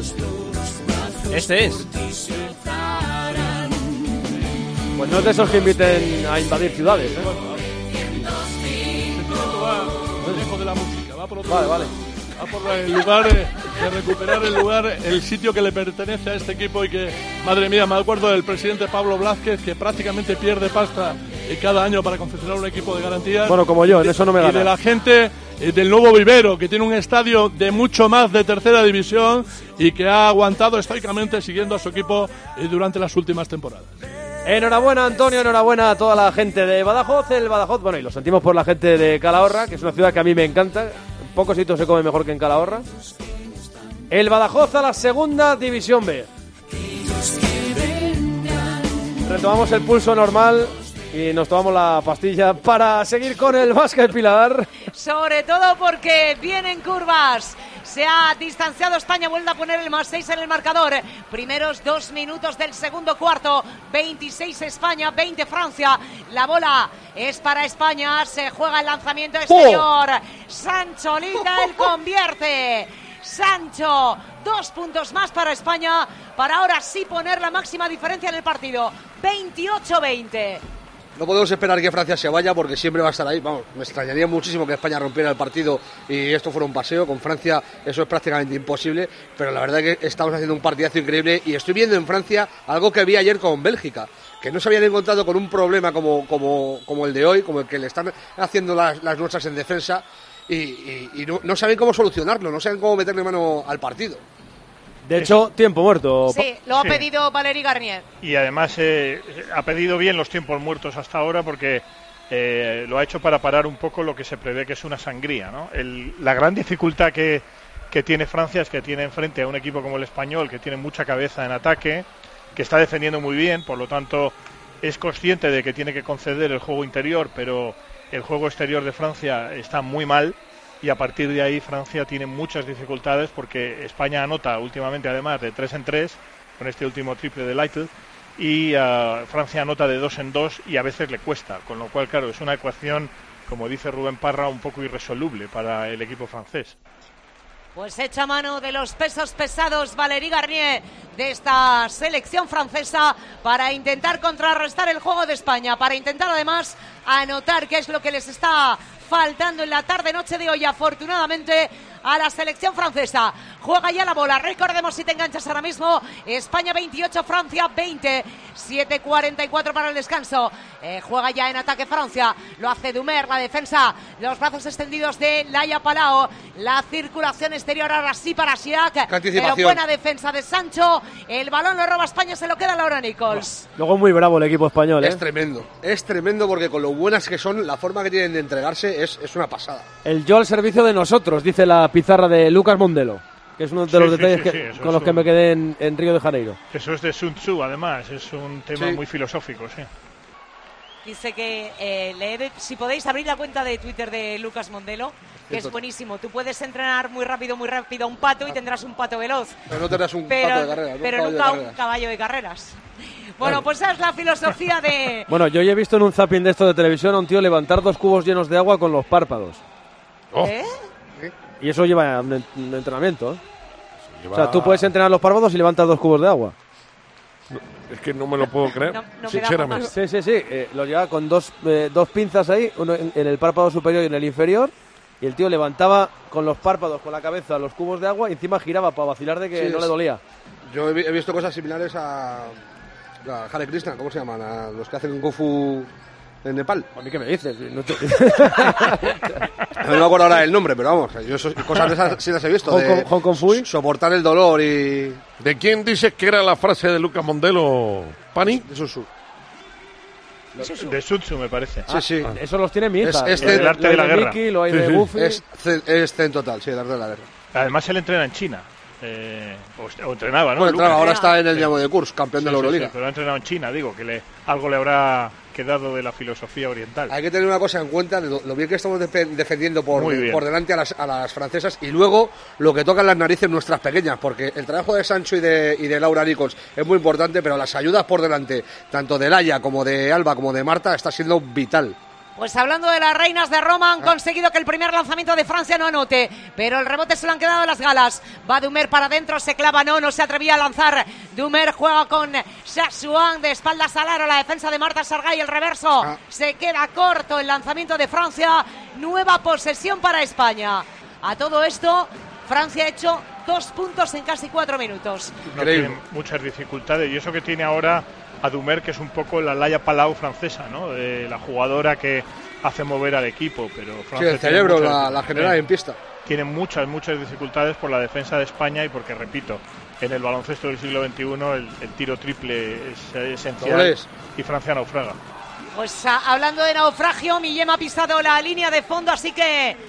Este es. Pues no es de esos que inviten a invadir ciudades, ¿eh? Lejos de la música, va por otro vale, lugar. vale. Va por el lugar eh, de recuperar el lugar, el sitio que le pertenece a este equipo, y que, madre mía, me acuerdo del presidente Pablo Blázquez, que prácticamente pierde pasta eh, cada año para confeccionar un equipo de garantías. Bueno, como yo, en eso no me gana. Y de la gente eh, del Nuevo Vivero, que tiene un estadio de mucho más de tercera división y que ha aguantado estoicamente siguiendo a su equipo eh, durante las últimas temporadas. Enhorabuena, Antonio, enhorabuena a toda la gente de Badajoz. El Badajoz, bueno, y lo sentimos por la gente de Calahorra, que es una ciudad que a mí me encanta. pocos sitios se come mejor que en Calahorra. El Badajoz a la segunda división B. Retomamos el pulso normal y nos tomamos la pastilla para seguir con el básquet, Pilar. Sobre todo porque vienen curvas. Se ha distanciado España, vuelve a poner el más seis en el marcador. Primeros dos minutos del segundo cuarto. veintiséis España, veinte Francia. La bola es para España. Se juega el lanzamiento exterior. ¡Oh! Sancho Lita, él convierte. Sancho, dos puntos más para España, para ahora sí poner la máxima diferencia en el partido. veintiocho veinte. No podemos esperar que Francia se vaya porque siempre va a estar ahí. Vamos, me extrañaría muchísimo que España rompiera el partido y esto fuera un paseo. Con Francia eso es prácticamente imposible, pero la verdad es que estamos haciendo un partidazo increíble y estoy viendo en Francia algo que vi ayer con Bélgica, que no se habían encontrado con un problema como, como, como el de hoy, como el que le están haciendo las, las nuestras en defensa y, y, y no, no saben cómo solucionarlo, no saben cómo meterle mano al partido. De hecho, tiempo muerto. Sí, lo ha Sí. pedido Valérie Garnier. Y además eh, ha pedido bien los tiempos muertos hasta ahora porque eh, lo ha hecho para parar un poco lo que se prevé que es una sangría, ¿no? El, la gran dificultad que, que tiene Francia es que tiene enfrente a un equipo como el español que tiene mucha cabeza en ataque, que está defendiendo muy bien, por lo tanto es consciente de que tiene que conceder el juego interior, pero el juego exterior de Francia está muy mal. Y a partir de ahí Francia tiene muchas dificultades porque España anota últimamente además de tres en tres con este último triple de Lytle y uh, Francia anota de dos en dos y a veces le cuesta, con lo cual claro es una ecuación, como dice Rubén Parra, un poco irresoluble para el equipo francés. Pues echa mano de los pesos pesados Valérie Garnier de esta selección francesa para intentar contrarrestar el juego de España, para intentar además anotar, que es lo que les está faltando en la tarde-noche de hoy, afortunadamente, a la selección francesa. Juega ya la bola, recordemos si te enganchas ahora mismo, España veintiocho, Francia veinte, siete cuarenta y cuatro para el descanso. Eh, juega ya en ataque Francia, lo hace Dumer, la defensa, los brazos extendidos de Laia Palau, la circulación exterior ahora sí para Siak, pero buena defensa de Sancho, el balón lo roba España, se lo queda Laura Nichols. Luego muy bravo el equipo español, ¿eh? Es tremendo, es tremendo porque con lo buenas que son, la forma que tienen de entregarse es, es una pasada. El yo al servicio de nosotros, dice la pizarra de Lucas Mondelo, que es uno de Sí, los sí, detalles sí, que, sí, con los es que un- me quedé en, en Río de Janeiro. Eso es de Sun Tzu además, es un tema Sí. muy filosófico, sí. Dice que eh, leed, si podéis abrir la cuenta de Twitter de Lucas Mondelo, que es Cierto. buenísimo. Tú puedes entrenar muy rápido, muy rápido a un pato y tendrás un pato veloz. Pero no tendrás un Pero, pato de carreras, ¿no? pero Un caballo de nunca un carreras. caballo de carreras. Bueno, pues esa es la filosofía de... Bueno, yo ya he visto en un zapping de esto de televisión a un tío levantar dos cubos llenos de agua con los párpados. ¿Eh? Y eso lleva un, en- un entrenamiento, ¿eh? lleva- O sea, tú puedes entrenar los párpados y levantas dos cubos de agua. Es que no me lo puedo creer, No, no me da sinceramente. Sí, sí, sí. eh, lo lleva con dos, eh, dos pinzas ahí, uno en, en el párpado superior y en el inferior. Y el tío levantaba con los párpados, con la cabeza, los cubos de agua y encima giraba para vacilar de que Sí, no es- le dolía. Yo he, vi- he visto cosas similares a, a Hare Krishna, ¿cómo se llaman? A los que hacen Kung Fu en Nepal. ¿A mí qué me dices? No te- No me acuerdo ahora del nombre, pero vamos, yo eso- cosas de esas sí las he visto. Hong de Kong- Hong Kong Fui. Soportar el dolor y... ¿De quién dices que era la frase de Lucas Mondelo, Pani? De Sun Tzu. De Sun Tzu me parece. Sí, sí. Ah, eso los tiene mi hija. Es, es El arte de la hay guerra. Mickey, lo hay Sí, de sí. Buffy. Es, zen- es zen total, sí, el arte de la guerra. Además él entrena en China. Eh, o, o entrenaba, ¿no? Bueno, Lucas? entraba, ahora está en el Sí. Dinamo de Kurs, campeón Sí, de la sí, Euroliga. sí, pero ha entrenado en China, digo, que le, algo le habrá quedado de la filosofía oriental. Hay que tener una cosa en cuenta de lo, lo bien que estamos defe- defendiendo por, Muy bien. por delante a las, a las francesas y luego lo que tocan las narices nuestras pequeñas, porque el trabajo de Sancho y de, y de Laura Nichols es muy importante, pero las ayudas por delante, tanto de Laia como de Alba como de Marta, está siendo vital. Pues hablando de las reinas de Roma, han conseguido que el primer lanzamiento de Francia no anote, pero el rebote se lo han quedado las galas. Va Dumer para adentro, se clava, no, no se atrevía a lanzar. Dumer juega con Chasuan de espaldas al aro, la defensa de Marta Sargay, el reverso. Se queda corto el lanzamiento de Francia, nueva posesión para España. A todo esto, Francia ha hecho dos puntos en casi cuatro minutos. No tiene muchas dificultades y eso que tiene ahora a Dumer, que es un poco la Laia Palau francesa, ¿no? De la jugadora que hace mover al equipo, pero Francia Sí, el tiene cerebro, muchas la, la dificultades. general en pista. Tiene muchas, muchas dificultades por la defensa de España y porque, repito, en el baloncesto del siglo veintiuno el, el tiro triple es eh, esencial Doblez. y Francia naufraga. Pues a- hablando de naufragio, Millem ha pisado la línea de fondo, así que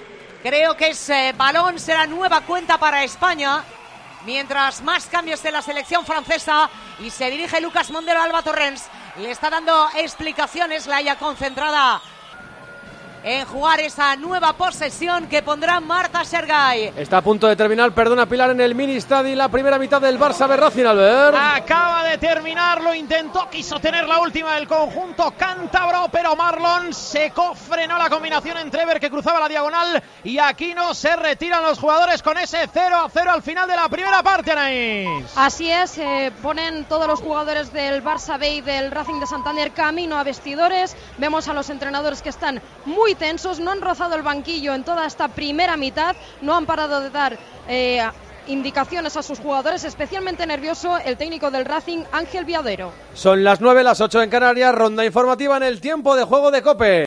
Creo que es eh, balón, será nueva cuenta para España. Mientras más cambios en la selección francesa y se dirige Lucas Mondero a Alba Torrens. Le está dando explicaciones, la haya concentrada en jugar esa nueva posesión que pondrá Marta Sergay. Está a punto de terminar, perdona Pilar, en el mini estadio la primera mitad del Barça B Racing, Albert. Acaba de terminar, lo intentó, quiso tener la última del conjunto cántabro, pero Marlon secó, frenó la combinación entre Ever, que cruzaba la diagonal, y aquí no se retiran los jugadores con ese cero a cero al final de la primera parte, Anaís. Así es, eh, ponen todos los jugadores del Barça B y del Racing de Santander camino a vestidores. Vemos a los entrenadores que están muy tensos, no han rozado el banquillo en toda esta primera mitad, no han parado de dar eh, indicaciones a sus jugadores, especialmente nervioso el técnico del Racing, Ángel Viadero. Son las nueve, las ocho en Canarias, ronda informativa en el tiempo de juego de COPE.